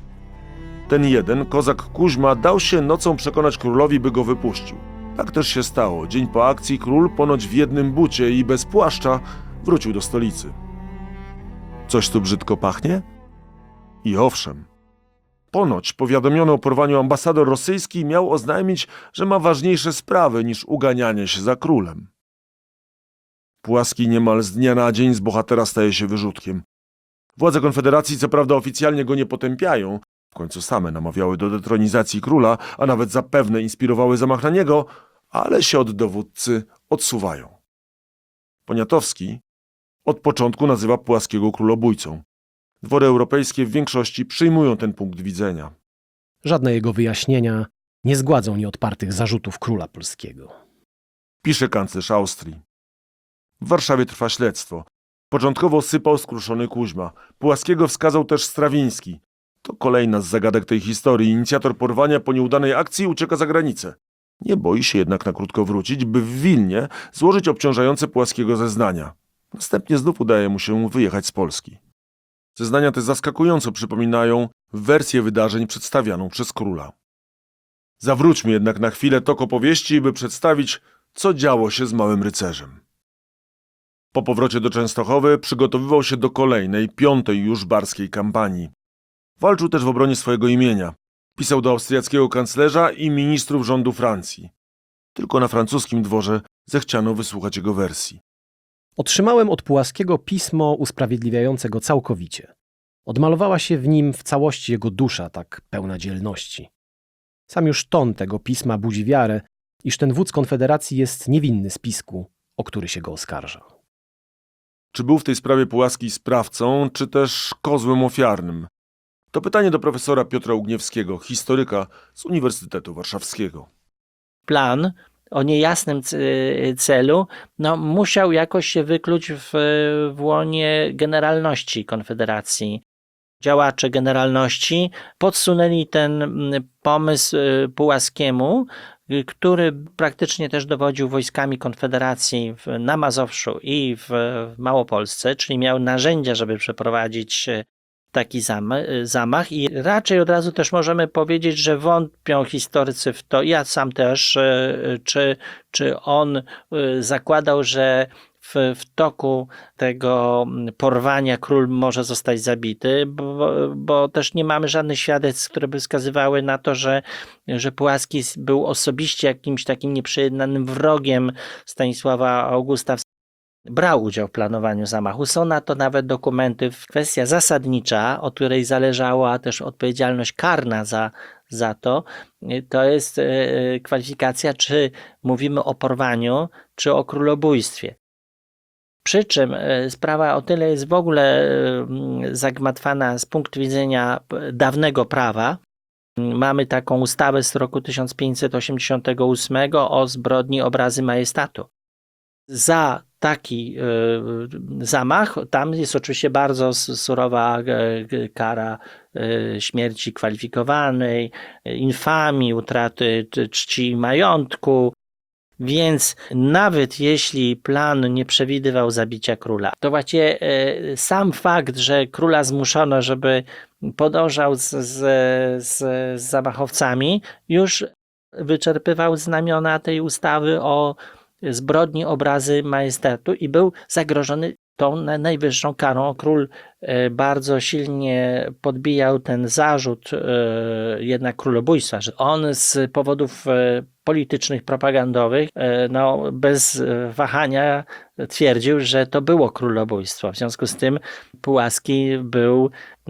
Ten jeden, kozak Kuźma, dał się nocą przekonać królowi, by go wypuścił. Tak też się stało. Dzień po akcji król, ponoć w jednym bucie i bez płaszcza, wrócił do stolicy. Coś tu brzydko pachnie? I owszem. Ponoć powiadomiony o porwaniu ambasador rosyjski miał oznajmić, że ma ważniejsze sprawy niż uganianie się za królem. Pułaski niemal z dnia na dzień z bohatera staje się wyrzutkiem. Władze Konfederacji co prawda oficjalnie go nie potępiają, w końcu same namawiały do detronizacji króla, a nawet zapewne inspirowały zamach na niego, ale się od dowódcy odsuwają. Poniatowski od początku nazywa Pułaskiego królobójcą. Dwory europejskie w większości przyjmują ten punkt widzenia. Żadne jego wyjaśnienia nie zgładzą nieodpartych zarzutów króla polskiego. Pisze kanclerz Austrii. W Warszawie trwa śledztwo. Początkowo sypał skruszony Kuźma. Pułaskiego wskazał też Strawiński. To kolejna z zagadek tej historii. Inicjator porwania po nieudanej akcji ucieka za granicę. Nie boi się jednak na krótko wrócić, by w Wilnie złożyć obciążające Pułaskiego zeznania. Następnie znów udaje mu się wyjechać z Polski. Zeznania te zaskakująco przypominają wersję wydarzeń przedstawianą przez króla. Zawróćmy jednak na chwilę tok opowieści, by przedstawić, co działo się z małym rycerzem. Po powrocie do Częstochowy przygotowywał się do kolejnej, 5. już barskiej kampanii. Walczył też w obronie swojego imienia. Pisał do austriackiego kanclerza i ministrów rządu Francji. Tylko na francuskim dworze zechciano wysłuchać jego wersji. Otrzymałem od Pułaskiego pismo usprawiedliwiające go całkowicie. Odmalowała się w nim w całości jego dusza, tak pełna dzielności. Sam już ton tego pisma budzi wiarę, iż ten wódz Konfederacji jest niewinny spisku, o który się go oskarża. Czy był w tej sprawie Pułaski sprawcą, czy też kozłem ofiarnym? To pytanie do profesora Piotra Ugniewskiego, historyka z Uniwersytetu Warszawskiego. Plan o niejasnym celu musiał jakoś się wykluć w łonie generalności Konfederacji. Działacze generalności podsunęli ten pomysł Pułaskiemu, który praktycznie też dowodził wojskami Konfederacji na Mazowszu i w Małopolsce, czyli miał narzędzia, żeby przeprowadzić taki zamach i raczej od razu też możemy powiedzieć, że wątpią historycy w to, ja sam też, czy on zakładał, że w toku tego porwania król może zostać zabity, bo też nie mamy żadnych świadectw, które by wskazywały na to, że Pułaski był osobiście jakimś takim nieprzejednanym wrogiem Stanisława Augusta. Brał udział w planowaniu zamachu. Są na to nawet dokumenty. Kwestia zasadnicza, od której zależała też odpowiedzialność karna za to, to jest kwalifikacja, czy mówimy o porwaniu, czy o królobójstwie. Przy czym sprawa o tyle jest w ogóle zagmatwana z punktu widzenia dawnego prawa. Mamy taką ustawę z roku 1588 o zbrodni obrazy majestatu. Za taki zamach, tam jest oczywiście bardzo surowa kara śmierci kwalifikowanej, infamii, utraty czci i majątku, więc nawet jeśli plan nie przewidywał zabicia króla, to właściwie sam fakt, że króla zmuszono, żeby podążał z zamachowcami, już wyczerpywał znamiona tej ustawy o zbrodni obrazy majestatu i był zagrożony tą najwyższą karą. Król bardzo silnie podbijał ten zarzut jednak królobójstwa, że on z powodów politycznych, propagandowych bez wahania twierdził, że to było królobójstwo. W związku z tym Pułaski był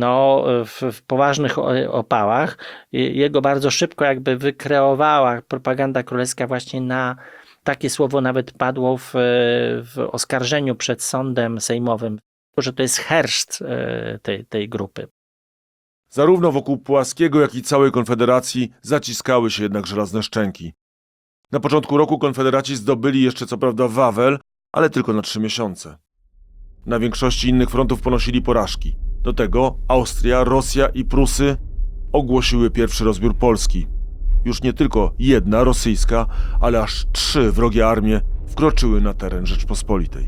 w poważnych opałach. Jego bardzo szybko jakby wykreowała propaganda królewska właśnie na takie słowo nawet padło w oskarżeniu przed sądem sejmowym, że to jest herszt tej grupy. Zarówno wokół Pułaskiego, jak i całej Konfederacji zaciskały się jednak żelazne szczęki. Na początku roku Konfederaci zdobyli jeszcze co prawda Wawel, ale tylko na 3 miesiące. Na większości innych frontów ponosili porażki. Do tego Austria, Rosja i Prusy ogłosiły pierwszy rozbiór Polski. Już nie tylko jedna rosyjska, ale aż 3 wrogie armie wkroczyły na teren Rzeczpospolitej.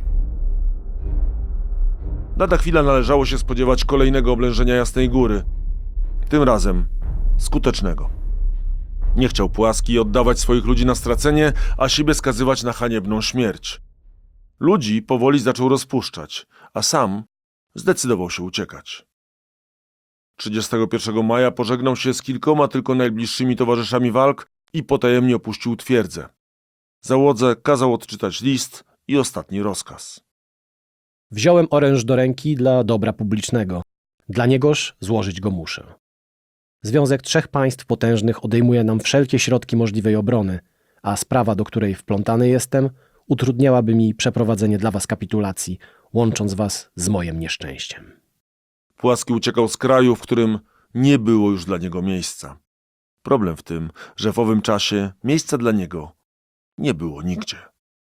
Lada chwila należało się spodziewać kolejnego oblężenia Jasnej Góry. Tym razem skutecznego. Nie chciał Pułaski oddawać swoich ludzi na stracenie, a siebie skazywać na haniebną śmierć. Ludzi powoli zaczął rozpuszczać, a sam zdecydował się uciekać. 31 maja pożegnał się z kilkoma tylko najbliższymi towarzyszami walk i potajemnie opuścił twierdzę. Załodze kazał odczytać list i ostatni rozkaz. Wziąłem oręż do ręki dla dobra publicznego. Dla niegoż złożyć go muszę. Związek 3 państw potężnych odejmuje nam wszelkie środki możliwej obrony, a sprawa, do której wplątany jestem, utrudniałaby mi przeprowadzenie dla was kapitulacji, łącząc was z moim nieszczęściem. Pułaski uciekał z kraju, w którym nie było już dla niego miejsca. Problem w tym, że w owym czasie miejsca dla niego nie było nigdzie.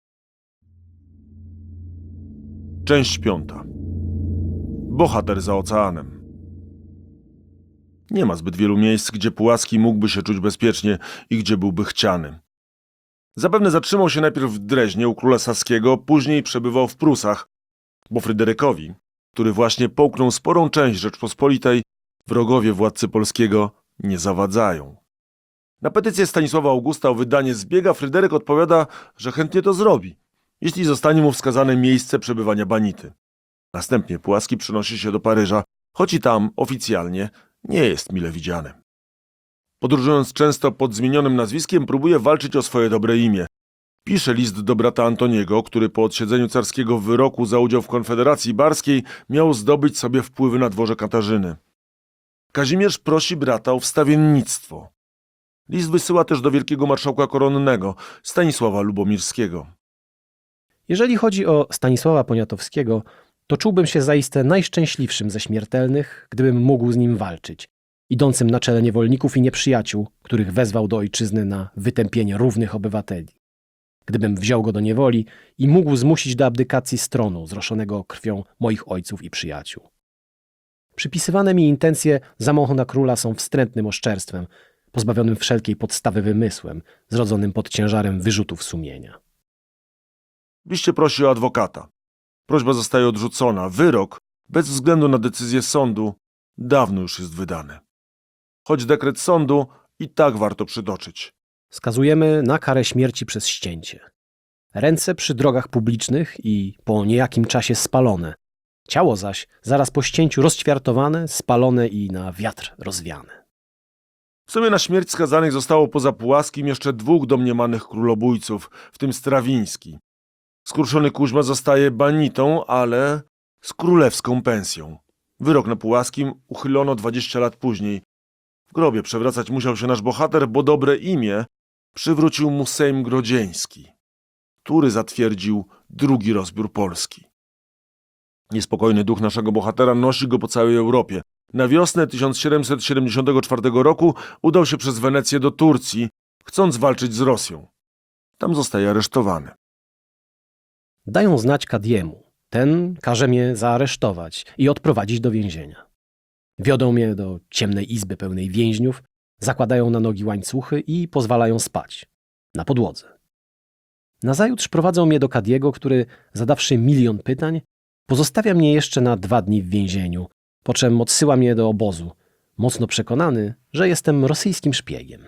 Część 5. Bohater za oceanem. Nie ma zbyt wielu miejsc, gdzie Pułaski mógłby się czuć bezpiecznie i gdzie byłby chciany. Zapewne zatrzymał się najpierw w Dreźnie u króla saskiego, później przebywał w Prusach, bo Fryderykowi który właśnie połknął sporą część Rzeczpospolitej, wrogowie władcy polskiego nie zawadzają. Na petycję Stanisława Augusta o wydanie zbiega Fryderyk odpowiada, że chętnie to zrobi, jeśli zostanie mu wskazane miejsce przebywania Banity. Następnie Pułaski przenosi się do Paryża, choć i tam oficjalnie nie jest mile widziany. Podróżując często pod zmienionym nazwiskiem, próbuje walczyć o swoje dobre imię. Pisze list do brata Antoniego, który po odsiedzeniu carskiego wyroku za udział w Konfederacji Barskiej miał zdobyć sobie wpływy na dworze Katarzyny. Kazimierz prosi brata o wstawiennictwo. List wysyła też do wielkiego marszałka koronnego Stanisława Lubomirskiego. Jeżeli chodzi o Stanisława Poniatowskiego, to czułbym się zaiste najszczęśliwszym ze śmiertelnych, gdybym mógł z nim walczyć, idącym na czele niewolników i nieprzyjaciół, których wezwał do ojczyzny na wytępienie równych obywateli. Gdybym wziął go do niewoli i mógł zmusić do abdykacji stronu zroszonego krwią moich ojców i przyjaciół. Przypisywane mi intencje zamąchu na króla są wstrętnym oszczerstwem, pozbawionym wszelkiej podstawy wymysłem, zrodzonym pod ciężarem wyrzutów sumienia. W liście prosi o adwokata. Prośba zostaje odrzucona. Wyrok, bez względu na decyzję sądu, dawno już jest wydany. Choć dekret sądu i tak warto przytoczyć. Skazujemy na karę śmierci przez ścięcie. Ręce przy drogach publicznych i po niejakim czasie spalone. Ciało zaś zaraz po ścięciu rozćwiartowane, spalone i na wiatr rozwiane. W sumie na śmierć skazanych zostało poza Pułaskim jeszcze 2 domniemanych królobójców, w tym Strawiński. Skruszony Kuźma zostaje banitą, ale z królewską pensją. Wyrok na Pułaskim uchylono 20 lat później. W grobie przewracać musiał się nasz bohater, bo dobre imię przywrócił mu Sejm Grodzieński, który zatwierdził drugi rozbiór Polski. Niespokojny duch naszego bohatera nosi go po całej Europie. Na wiosnę 1774 roku udał się przez Wenecję do Turcji, chcąc walczyć z Rosją. Tam zostaje aresztowany. Dają znać Kadiemu. Ten każe mnie zaaresztować i odprowadzić do więzienia. Wiodą mnie do ciemnej izby pełnej więźniów, zakładają na nogi łańcuchy i pozwalają spać. Na podłodze. Nazajutrz prowadzą mnie do Kadiego, który, zadawszy 1 000 000 pytań, pozostawia mnie jeszcze na 2 dni w więzieniu, po czym odsyła mnie do obozu, mocno przekonany, że jestem rosyjskim szpiegiem.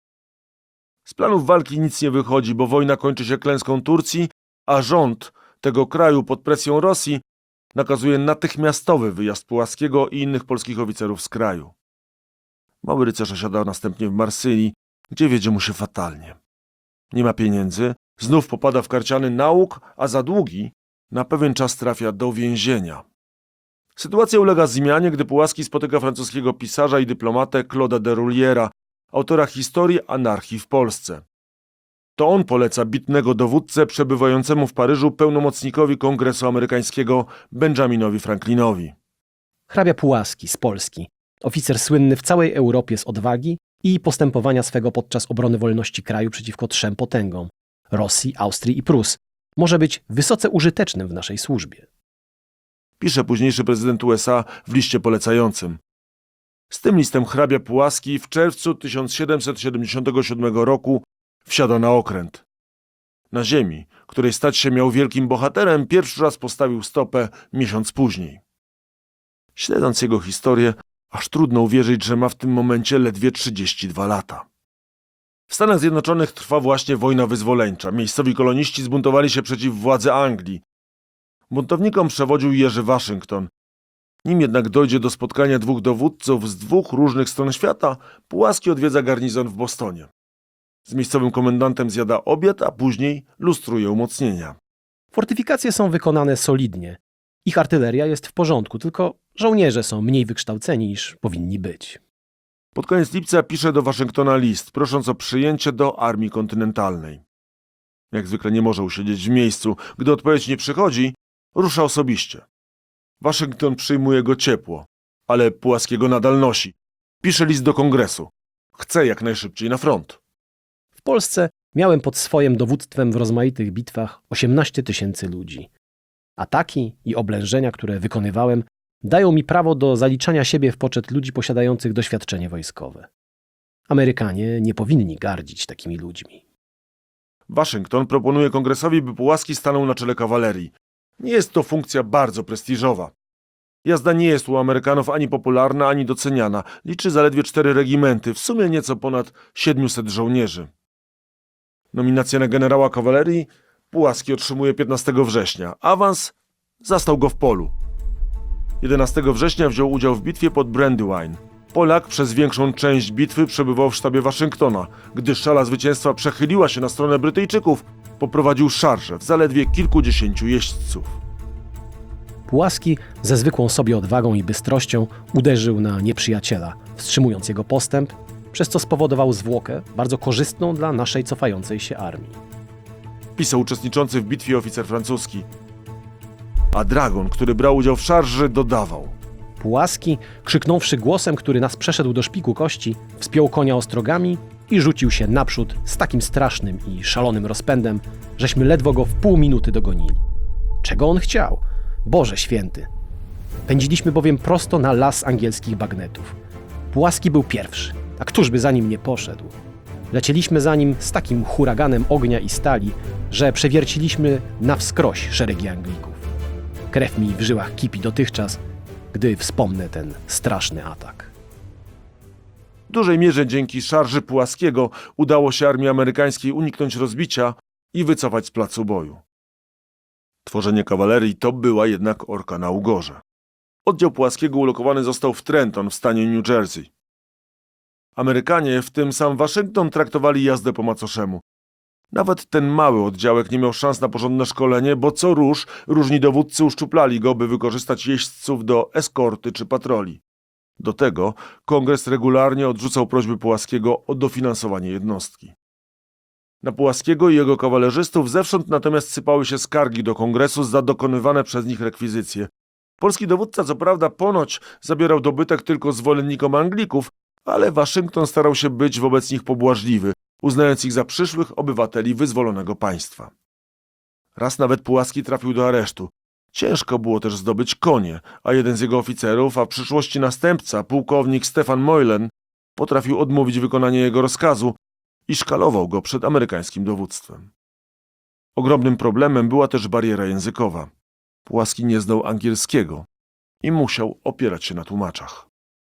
Z planów walki nic nie wychodzi, bo wojna kończy się klęską Turcji, a rząd tego kraju pod presją Rosji nakazuje natychmiastowy wyjazd Pułaskiego i innych polskich oficerów z kraju. Mały rycerz osiada następnie w Marsylii, gdzie wiedzie mu się fatalnie. Nie ma pieniędzy, znów popada w karciany nauk, a za długi na pewien czas trafia do więzienia. Sytuacja ulega zmianie, gdy Pułaski spotyka francuskiego pisarza i dyplomatę Claude'a de Rulliera, autora historii anarchii w Polsce. To on poleca bitnego dowódcę przebywającemu w Paryżu pełnomocnikowi Kongresu Amerykańskiego Benjaminowi Franklinowi. Hrabia Pułaski z Polski, oficer słynny w całej Europie z odwagi i postępowania swego podczas obrony wolności kraju przeciwko 3 potęgom – Rosji, Austrii i Prus, może być wysoce użytecznym w naszej służbie. Pisze późniejszy prezydent USA w liście polecającym. Z tym listem hrabia Pułaski w czerwcu 1777 roku wsiada na okręt. Na ziemi, której stać się miał wielkim bohaterem, pierwszy raz postawił stopę miesiąc później. Śledząc jego historię, aż trudno uwierzyć, że ma w tym momencie ledwie 32 lata. W Stanach Zjednoczonych trwa właśnie wojna wyzwoleńcza. Miejscowi koloniści zbuntowali się przeciw władzy Anglii. Buntownikom przewodził Jerzy Waszyngton. Nim jednak dojdzie do spotkania 2 dowódców z 2 różnych stron świata, Pułaski odwiedza garnizon w Bostonie. Z miejscowym komendantem zjada obiad, a później lustruje umocnienia. Fortyfikacje są wykonane solidnie. Ich artyleria jest w porządku, tylko żołnierze są mniej wykształceni niż powinni być. Pod koniec lipca pisze do Waszyngtona list, prosząc o przyjęcie do armii kontynentalnej. Jak zwykle nie może usiedzieć w miejscu. Gdy odpowiedź nie przychodzi, rusza osobiście. Waszyngton przyjmuje go ciepło, ale Pułaskiego nadal nosi. Pisze list do kongresu. Chce jak najszybciej na front. W Polsce miałem pod swoim dowództwem w rozmaitych bitwach 18 000 ludzi. Ataki i oblężenia, które wykonywałem, dają mi prawo do zaliczania siebie w poczet ludzi posiadających doświadczenie wojskowe. Amerykanie nie powinni gardzić takimi ludźmi. Waszyngton proponuje kongresowi, by Pułaski stanął na czele kawalerii. Nie jest to funkcja bardzo prestiżowa. Jazda nie jest u Amerykanów ani popularna, ani doceniana. Liczy zaledwie 4 regimenty, w sumie nieco ponad 700 żołnierzy. Nominacja na generała kawalerii Pułaski otrzymuje 15 września. Awans zastał go w polu. 11 września wziął udział w bitwie pod Brandywine. Polak przez większą część bitwy przebywał w sztabie Waszyngtona. Gdy szala zwycięstwa przechyliła się na stronę Brytyjczyków, poprowadził szarżę w zaledwie kilkudziesięciu jeźdźców. Pułaski ze zwykłą sobie odwagą i bystrością uderzył na nieprzyjaciela, wstrzymując jego postęp, przez co spowodował zwłokę bardzo korzystną dla naszej cofającej się armii. Pisał uczestniczący w bitwie oficer francuski. A Dragon, który brał udział w szarży, dodawał: Pułaski, krzyknąwszy głosem, który nas przeszedł do szpiku kości, wspiął konia ostrogami i rzucił się naprzód z takim strasznym i szalonym rozpędem, żeśmy ledwo go w pół minuty dogonili. Czego on chciał? Boże święty! Pędziliśmy bowiem prosto na las angielskich bagnetów. Pułaski był pierwszy, a któż by za nim nie poszedł? Lecieliśmy za nim z takim huraganem ognia i stali, że przewierciliśmy na wskroś szeregi Anglików. Krew mi w żyłach kipi dotychczas, gdy wspomnę ten straszny atak. W dużej mierze dzięki szarży Pułaskiego udało się armii amerykańskiej uniknąć rozbicia i wycofać z placu boju. Tworzenie kawalerii to była jednak orka na ugorze. Oddział Pułaskiego ulokowany został w Trenton w stanie New Jersey. Amerykanie, w tym sam Waszyngton, traktowali jazdę po macoszemu. Nawet ten mały oddziałek nie miał szans na porządne szkolenie, bo co rusz różni dowódcy uszczuplali go, by wykorzystać jeźdźców do eskorty czy patroli. Do tego kongres regularnie odrzucał prośby Pułaskiego o dofinansowanie jednostki. Na Pułaskiego i jego kawalerzystów zewsząd natomiast sypały się skargi do kongresu za dokonywane przez nich rekwizycje. Polski dowódca co prawda ponoć zabierał dobytek tylko zwolennikom Anglików, ale Waszyngton starał się być wobec nich pobłażliwy, uznając ich za przyszłych obywateli wyzwolonego państwa. Raz nawet Pułaski trafił do aresztu. Ciężko było też zdobyć konie, a jeden z jego oficerów, a w przyszłości następca, pułkownik Stefan Moylan, potrafił odmówić wykonania jego rozkazu i szkalował go przed amerykańskim dowództwem. Ogromnym problemem była też bariera językowa. Pułaski nie znał angielskiego i musiał opierać się na tłumaczach.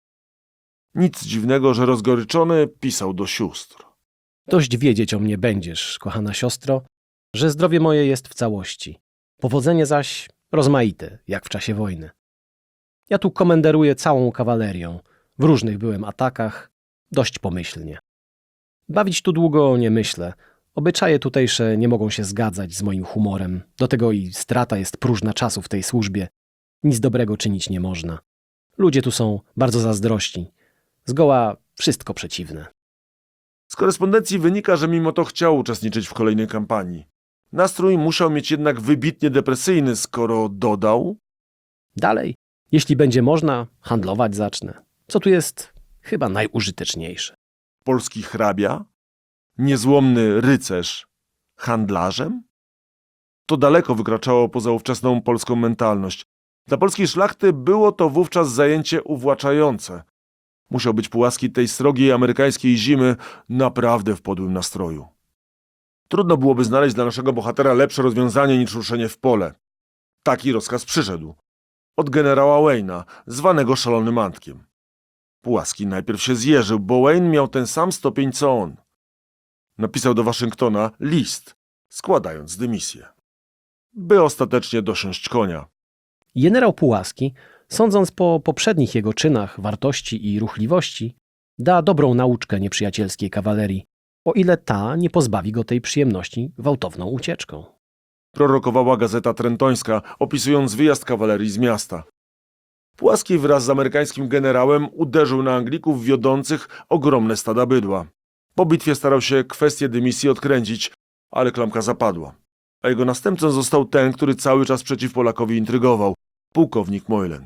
Nic dziwnego, że rozgoryczony pisał do sióstr. Dość wiedzieć o mnie będziesz, kochana siostro, że zdrowie moje jest w całości. Powodzenie zaś rozmaite, jak w czasie wojny. Ja tu komenderuję całą kawalerią. W różnych byłem atakach, dość pomyślnie. Bawić tu długo nie myślę. Obyczaje tutejsze nie mogą się zgadzać z moim humorem. Do tego i strata jest próżna czasu w tej służbie. Nic dobrego czynić nie można. Ludzie tu są bardzo zazdrości. Zgoła wszystko przeciwne. Z korespondencji wynika, że mimo to chciał uczestniczyć w kolejnej kampanii. Nastrój musiał mieć jednak wybitnie depresyjny, skoro dodał: Dalej, jeśli będzie można, handlować zacznę. Co tu jest chyba najużyteczniejsze. polski hrabia, niezłomny rycerz, handlarzem? To daleko wykraczało poza ówczesną polską mentalność. Dla polskiej szlachty było to wówczas zajęcie uwłaczające. Musiał być Pułaski tej srogiej amerykańskiej zimy naprawdę w podłym nastroju. Trudno byłoby znaleźć dla naszego bohatera lepsze rozwiązanie niż ruszenie w pole. Taki rozkaz przyszedł. Od generała Wayne'a, zwanego Szalonym Antkiem. Pułaski najpierw się zjeżył, bo Wayne miał ten sam stopień co on. Napisał do Waszyngtona list, składając dymisję, by ostatecznie dosiąść konia. Generał Pułaski, sądząc po poprzednich jego czynach, wartości i ruchliwości, da dobrą nauczkę nieprzyjacielskiej kawalerii, o ile ta nie pozbawi go tej przyjemności gwałtowną ucieczką. Prorokowała Gazeta Trentońska, opisując wyjazd kawalerii z miasta. Pułaski wraz z amerykańskim generałem uderzył na Anglików wiodących ogromne stada bydła. Po bitwie starał się kwestię dymisji odkręcić, ale klamka zapadła. A jego następcą został ten, który cały czas przeciw Polakowi intrygował, pułkownik Moylan.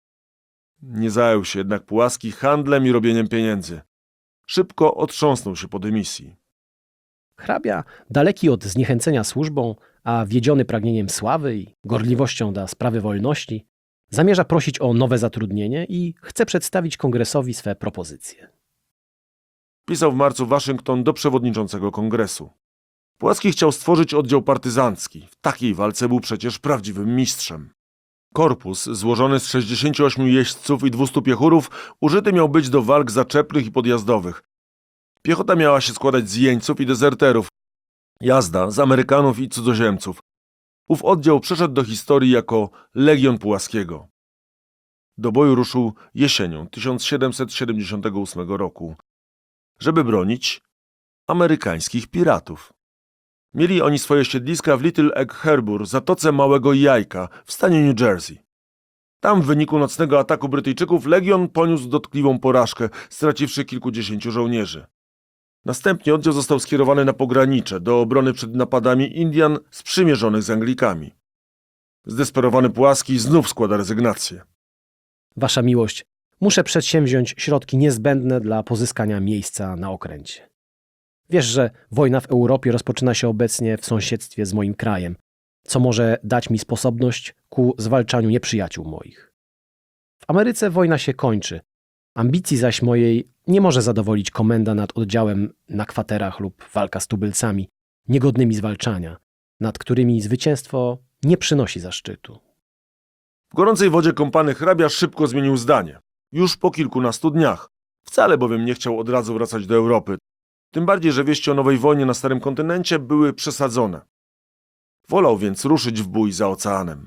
Nie zajął się jednak Pułaski handlem i robieniem pieniędzy. Szybko otrząsnął się po dymisji. Hrabia, daleki od zniechęcenia służbą, a wiedziony pragnieniem sławy i gorliwością do sprawy wolności, zamierza prosić o nowe zatrudnienie i chce przedstawić kongresowi swe propozycje. Pisał w marcu Waszyngton do przewodniczącego kongresu. Pułaski chciał stworzyć oddział partyzancki. W takiej walce był przecież prawdziwym mistrzem. Korpus, złożony z 68 jeźdźców i 200 piechurów, użyty miał być do walk zaczepnych i podjazdowych. Piechota miała się składać z jeńców i dezerterów, jazda z Amerykanów i cudzoziemców. Ów oddział przeszedł do historii jako Legion Pułaskiego. Do boju ruszył jesienią 1778 roku, żeby bronić amerykańskich piratów. Mieli oni swoje siedliska w Little Egg Harbor, zatoce Małego Jajka w stanie New Jersey. Tam w wyniku nocnego ataku Brytyjczyków Legion poniósł dotkliwą porażkę, straciwszy kilkudziesięciu żołnierzy. Następnie oddział został skierowany na pogranicze, do obrony przed napadami Indian sprzymierzonych z Anglikami. Zdesperowany Płaski znów składa rezygnację. Wasza miłość, muszę przedsięwziąć środki niezbędne dla pozyskania miejsca na okręcie. Wiesz, że wojna w Europie rozpoczyna się obecnie w sąsiedztwie z moim krajem, co może dać mi sposobność ku zwalczaniu nieprzyjaciół moich. W Ameryce wojna się kończy, ambicji zaś mojej nie może zadowolić komenda nad oddziałem na kwaterach lub walka z tubylcami, niegodnymi zwalczania, nad którymi zwycięstwo nie przynosi zaszczytu. W gorącej wodzie kąpany hrabia szybko zmienił zdanie. Już po kilkunastu dniach. Wcale bowiem nie chciał od razu wracać do Europy. Tym bardziej, że wieści o nowej wojnie na Starym Kontynencie były przesadzone. Wolał więc ruszyć w bój za oceanem.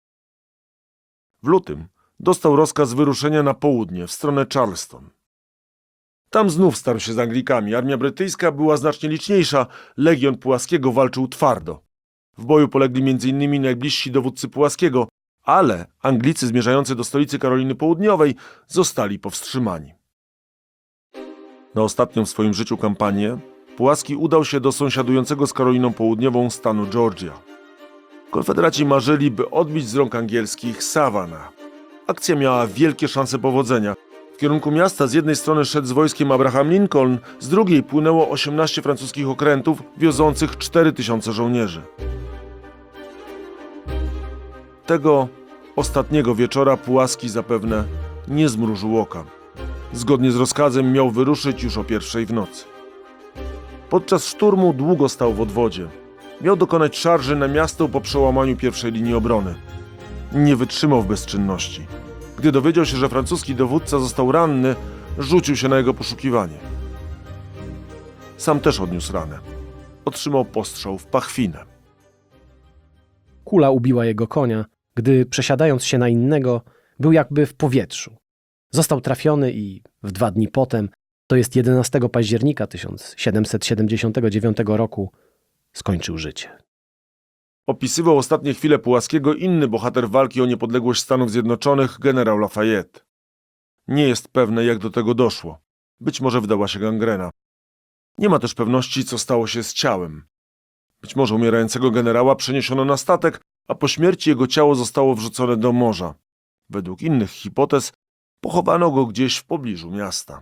W lutym dostał rozkaz wyruszenia na południe, w stronę Charleston. Tam znów starł się z Anglikami. Armia brytyjska była znacznie liczniejsza, Legion Pułaskiego walczył twardo. W boju polegli m.in. najbliżsi dowódcy Pułaskiego, ale Anglicy zmierzający do stolicy Karoliny Południowej zostali powstrzymani. Na ostatnią w swoim życiu kampanię Pulaski udał się do sąsiadującego z Karoliną Południową stanu Georgia. Konfederaci marzyli, by odbić z rąk angielskich Savannah. Akcja miała wielkie szanse powodzenia. W kierunku miasta z jednej strony szedł z wojskiem Abraham Lincoln, z drugiej płynęło 18 francuskich okrętów wiozących 4000 żołnierzy. Tego ostatniego wieczora Pulaski zapewne nie zmrużył oka. Zgodnie z rozkazem miał wyruszyć już o 1:00 w nocy. Podczas szturmu długo stał w odwodzie. Miał dokonać szarży na miasto po przełamaniu pierwszej linii obrony. Nie wytrzymał w bezczynności. Gdy dowiedział się, że francuski dowódca został ranny, rzucił się na jego poszukiwanie. Sam też odniósł ranę. Otrzymał postrzał w pachwinę. Kula ubiła jego konia, gdy przesiadając się na innego, był jakby w powietrzu. Został trafiony i w 2 dni potem, to jest 11 października 1779 roku, skończył życie. Opisywał ostatnie chwile Pulaskiego inny bohater walki o niepodległość Stanów Zjednoczonych, generał Lafayette. Nie jest pewne, jak do tego doszło. Być może wdała się gangrena. Nie ma też pewności, co stało się z ciałem. Być może umierającego generała przeniesiono na statek, a po śmierci jego ciało zostało wrzucone do morza. Według innych hipotez pochowano go gdzieś w pobliżu miasta.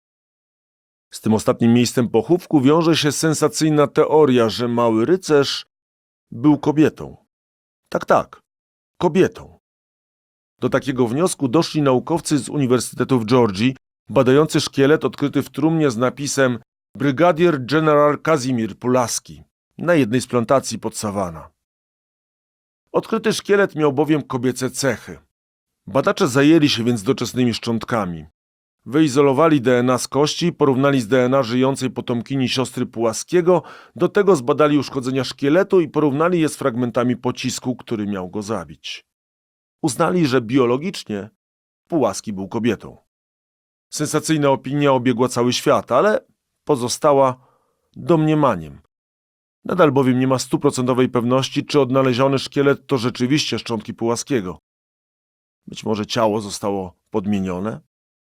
Z tym ostatnim miejscem pochówku wiąże się sensacyjna teoria, że mały rycerz był kobietą. Tak, kobietą. Do takiego wniosku doszli naukowcy z Uniwersytetu w Georgii, badający szkielet odkryty w trumnie z napisem Brigadier General Kazimir Pulaski na jednej z plantacji pod Savannah. Odkryty szkielet miał bowiem kobiece cechy. Badacze zajęli się więc doczesnymi szczątkami. Wyizolowali DNA z kości, porównali z DNA żyjącej potomkini siostry Pulaskiego, do tego zbadali uszkodzenia szkieletu i porównali je z fragmentami pocisku, który miał go zabić. Uznali, że biologicznie Pulaski był kobietą. Sensacyjna opinia obiegła cały świat, ale pozostała domniemaniem. Nadal bowiem nie ma 100% pewności, czy odnaleziony szkielet to rzeczywiście szczątki Pulaskiego. Być może ciało zostało podmienione?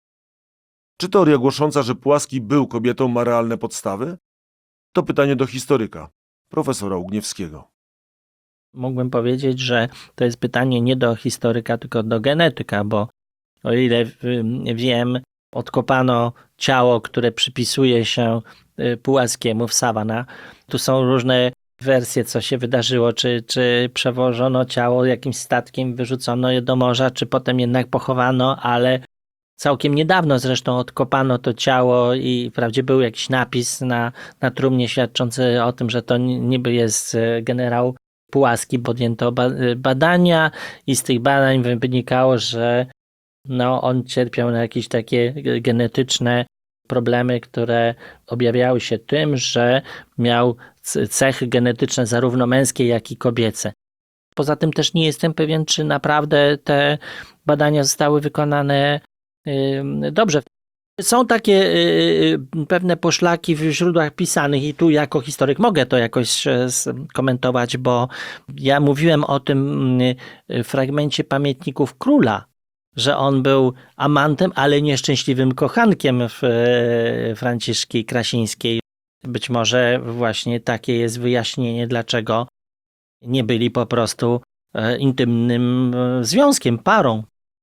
Czy teoria głosząca, że Pulaski był kobietą, ma realne podstawy? To pytanie do historyka, profesora Ugniewskiego. Mógłbym powiedzieć, że to jest pytanie nie do historyka, tylko do genetyka, bo o ile wiem, odkopano ciało, które przypisuje się Pulaskiemu w Savannah. Tu są różne wersje, co się wydarzyło, czy przewożono ciało jakimś statkiem, wyrzucono je do morza, czy potem jednak pochowano, ale całkiem niedawno zresztą odkopano to ciało i wprawdzie był jakiś napis na trumnie świadczący o tym, że to niby jest generał Pułaski podjęto badania i z tych badań wynikało, że on cierpiał na jakieś takie genetyczne problemy, które objawiały się tym, że miał cechy genetyczne zarówno męskie, jak i kobiece. Poza tym też nie jestem pewien, czy naprawdę te badania zostały wykonane dobrze. Są takie pewne poszlaki w źródłach pisanych i tu jako historyk mogę to jakoś komentować, bo ja mówiłem o tym fragmencie Pamiętników Króla, że on był amantem, ale nieszczęśliwym kochankiem Franciszki Krasińskiej. Być może właśnie takie jest wyjaśnienie, dlaczego nie byli po prostu intymnym związkiem, parą.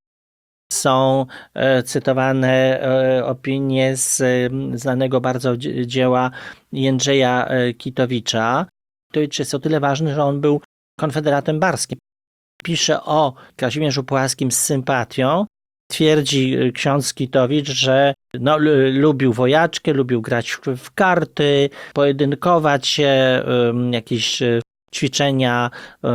Są cytowane opinie z znanego bardzo dzieła Jędrzeja Kitowicza. To jest o tyle ważne, że on był konfederatem barskim. Pisze o Kazimierzu Pułaskim z sympatią. Twierdzi ksiądz Kitowicz, że lubił wojaczkę, lubił grać w karty, pojedynkować się, jakieś ćwiczenia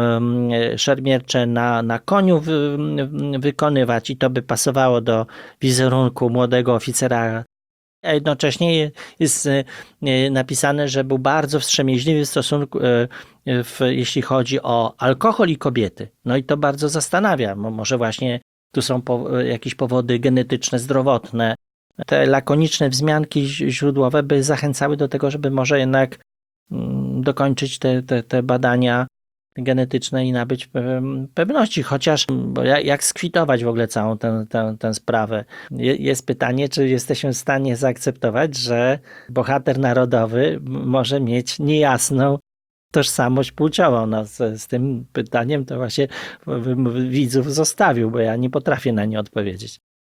szermiercze na koniu wykonywać i to by pasowało do wizerunku młodego oficera. A jednocześnie jest napisane, że był bardzo wstrzemięźliwy w stosunku, jeśli chodzi o alkohol i kobiety. No i to bardzo zastanawia. Może właśnie tu są jakieś powody genetyczne, zdrowotne. Te lakoniczne wzmianki źródłowe by zachęcały do tego, żeby może jednak dokończyć te badania genetyczne i nabyć pewności. Chociaż, bo jak skwitować w ogóle całą tę sprawę? Jest pytanie, czy jesteśmy w stanie zaakceptować, że bohater narodowy może mieć niejasną tożsamość płciową. Z tym pytaniem to właśnie widzów zostawił, bo ja nie potrafię na nie odpowiedzieć.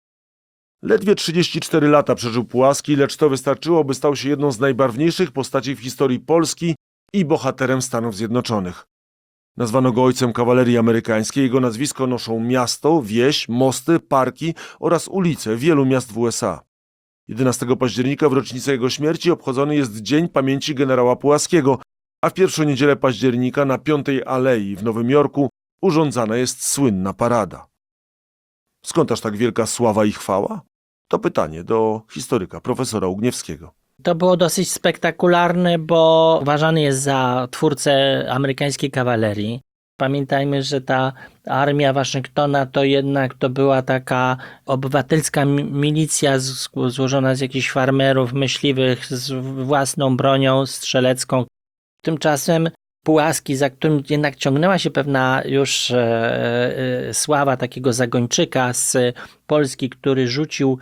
Ledwie 34 lata przeżył Pułaski, lecz to wystarczyło, by stał się jedną z najbarwniejszych postaci w historii Polski i bohaterem Stanów Zjednoczonych. Nazwano go ojcem kawalerii amerykańskiej, jego nazwisko noszą miasto, wieś, mosty, parki oraz ulice wielu miast w USA. 11 października w rocznicę jego śmierci obchodzony jest Dzień Pamięci generała Pułaskiego, a w pierwszą niedzielę października na 5. Alei w Nowym Jorku urządzana jest słynna parada. Skąd aż tak wielka sława i chwała? To pytanie do historyka, profesora Ugniewskiego. To było dosyć spektakularne, bo uważany jest za twórcę amerykańskiej kawalerii. Pamiętajmy, że ta armia Waszyngtona to była taka obywatelska milicja złożona z jakichś farmerów, myśliwych z własną bronią strzelecką. Tymczasem Pułaski, za którym jednak ciągnęła się pewna już sława takiego zagończyka z Polski, który rzucił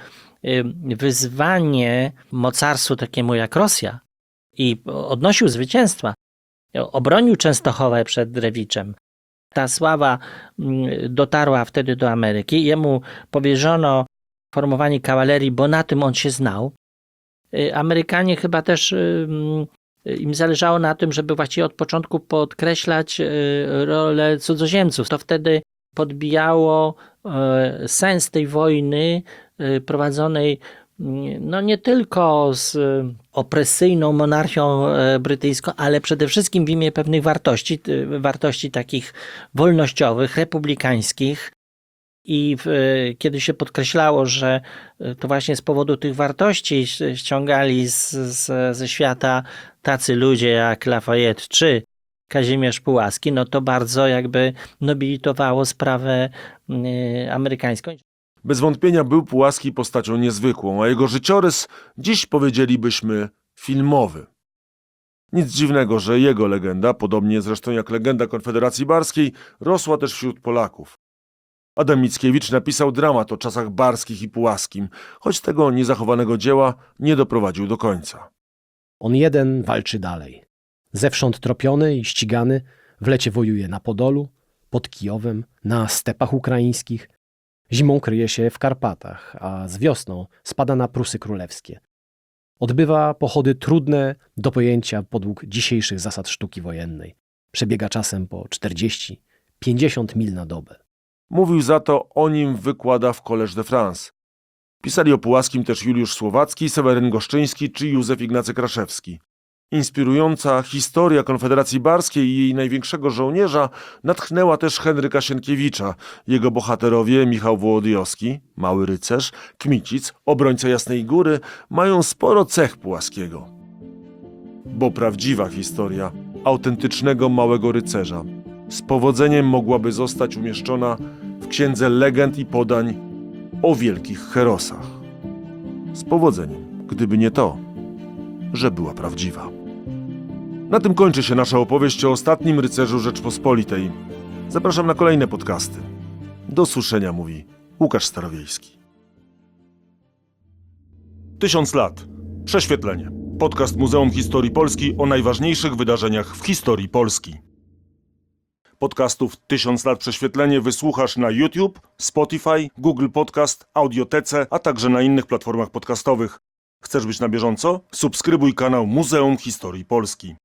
wyzwanie mocarstwu takiemu jak Rosja i odnosił zwycięstwa. Obronił Częstochowę przed Drewiczem. Ta sława dotarła wtedy do Ameryki. Jemu powierzono formowanie kawalerii, bo na tym on się znał. Amerykanie chyba też im zależało na tym, żeby właściwie od początku podkreślać rolę cudzoziemców. To wtedy podbijało sens tej wojny prowadzonej nie tylko z opresyjną monarchią brytyjską, ale przede wszystkim w imię pewnych wartości takich wolnościowych, republikańskich. I kiedy się podkreślało, że to właśnie z powodu tych wartości ściągali ze świata tacy ludzie jak Lafayette czy Kazimierz Pułaski, to bardzo jakby nobilitowało sprawę amerykańską. Bez wątpienia był Pułaski postacią niezwykłą, a jego życiorys dziś powiedzielibyśmy filmowy. Nic dziwnego, że jego legenda, podobnie zresztą jak legenda Konfederacji Barskiej, rosła też wśród Polaków. Adam Mickiewicz napisał dramat o czasach barskich i pułaskim, choć tego niezachowanego dzieła nie doprowadził do końca. On jeden walczy dalej. Zewsząd tropiony i ścigany, w lecie wojuje na Podolu, pod Kijowem, na stepach ukraińskich. Zimą kryje się w Karpatach, a z wiosną spada na Prusy Królewskie. Odbywa pochody trudne do pojęcia podług dzisiejszych zasad sztuki wojennej. Przebiega czasem po 40-50 mil na dobę. Mówił za to o nim wykłada w Collège de France. Pisali o Pułaskim też Juliusz Słowacki, Seweryn Goszczyński czy Józef Ignacy Kraszewski. Inspirująca historia Konfederacji Barskiej i jej największego żołnierza natchnęła też Henryka Sienkiewicza. Jego bohaterowie Michał Wołodyjowski, mały rycerz, Kmicic, obrońca Jasnej Góry mają sporo cech Pułaskiego. Bo prawdziwa historia autentycznego małego rycerza z powodzeniem mogłaby zostać umieszczona w Księdze Legend i Podań o wielkich herosach. Z powodzeniem, gdyby nie to, że była prawdziwa. Na tym kończy się nasza opowieść o ostatnim rycerzu Rzeczpospolitej. Zapraszam na kolejne podcasty. Do usłyszenia, mówi Łukasz Starowiejski. 1000 lat. Prześwietlenie. Podcast Muzeum Historii Polski o najważniejszych wydarzeniach w historii Polski. Podcastów 1000 lat prześwietlenie wysłuchasz na YouTube, Spotify, Google Podcast, Audiotece, a także na innych platformach podcastowych. Chcesz być na bieżąco? Subskrybuj kanał Muzeum Historii Polski.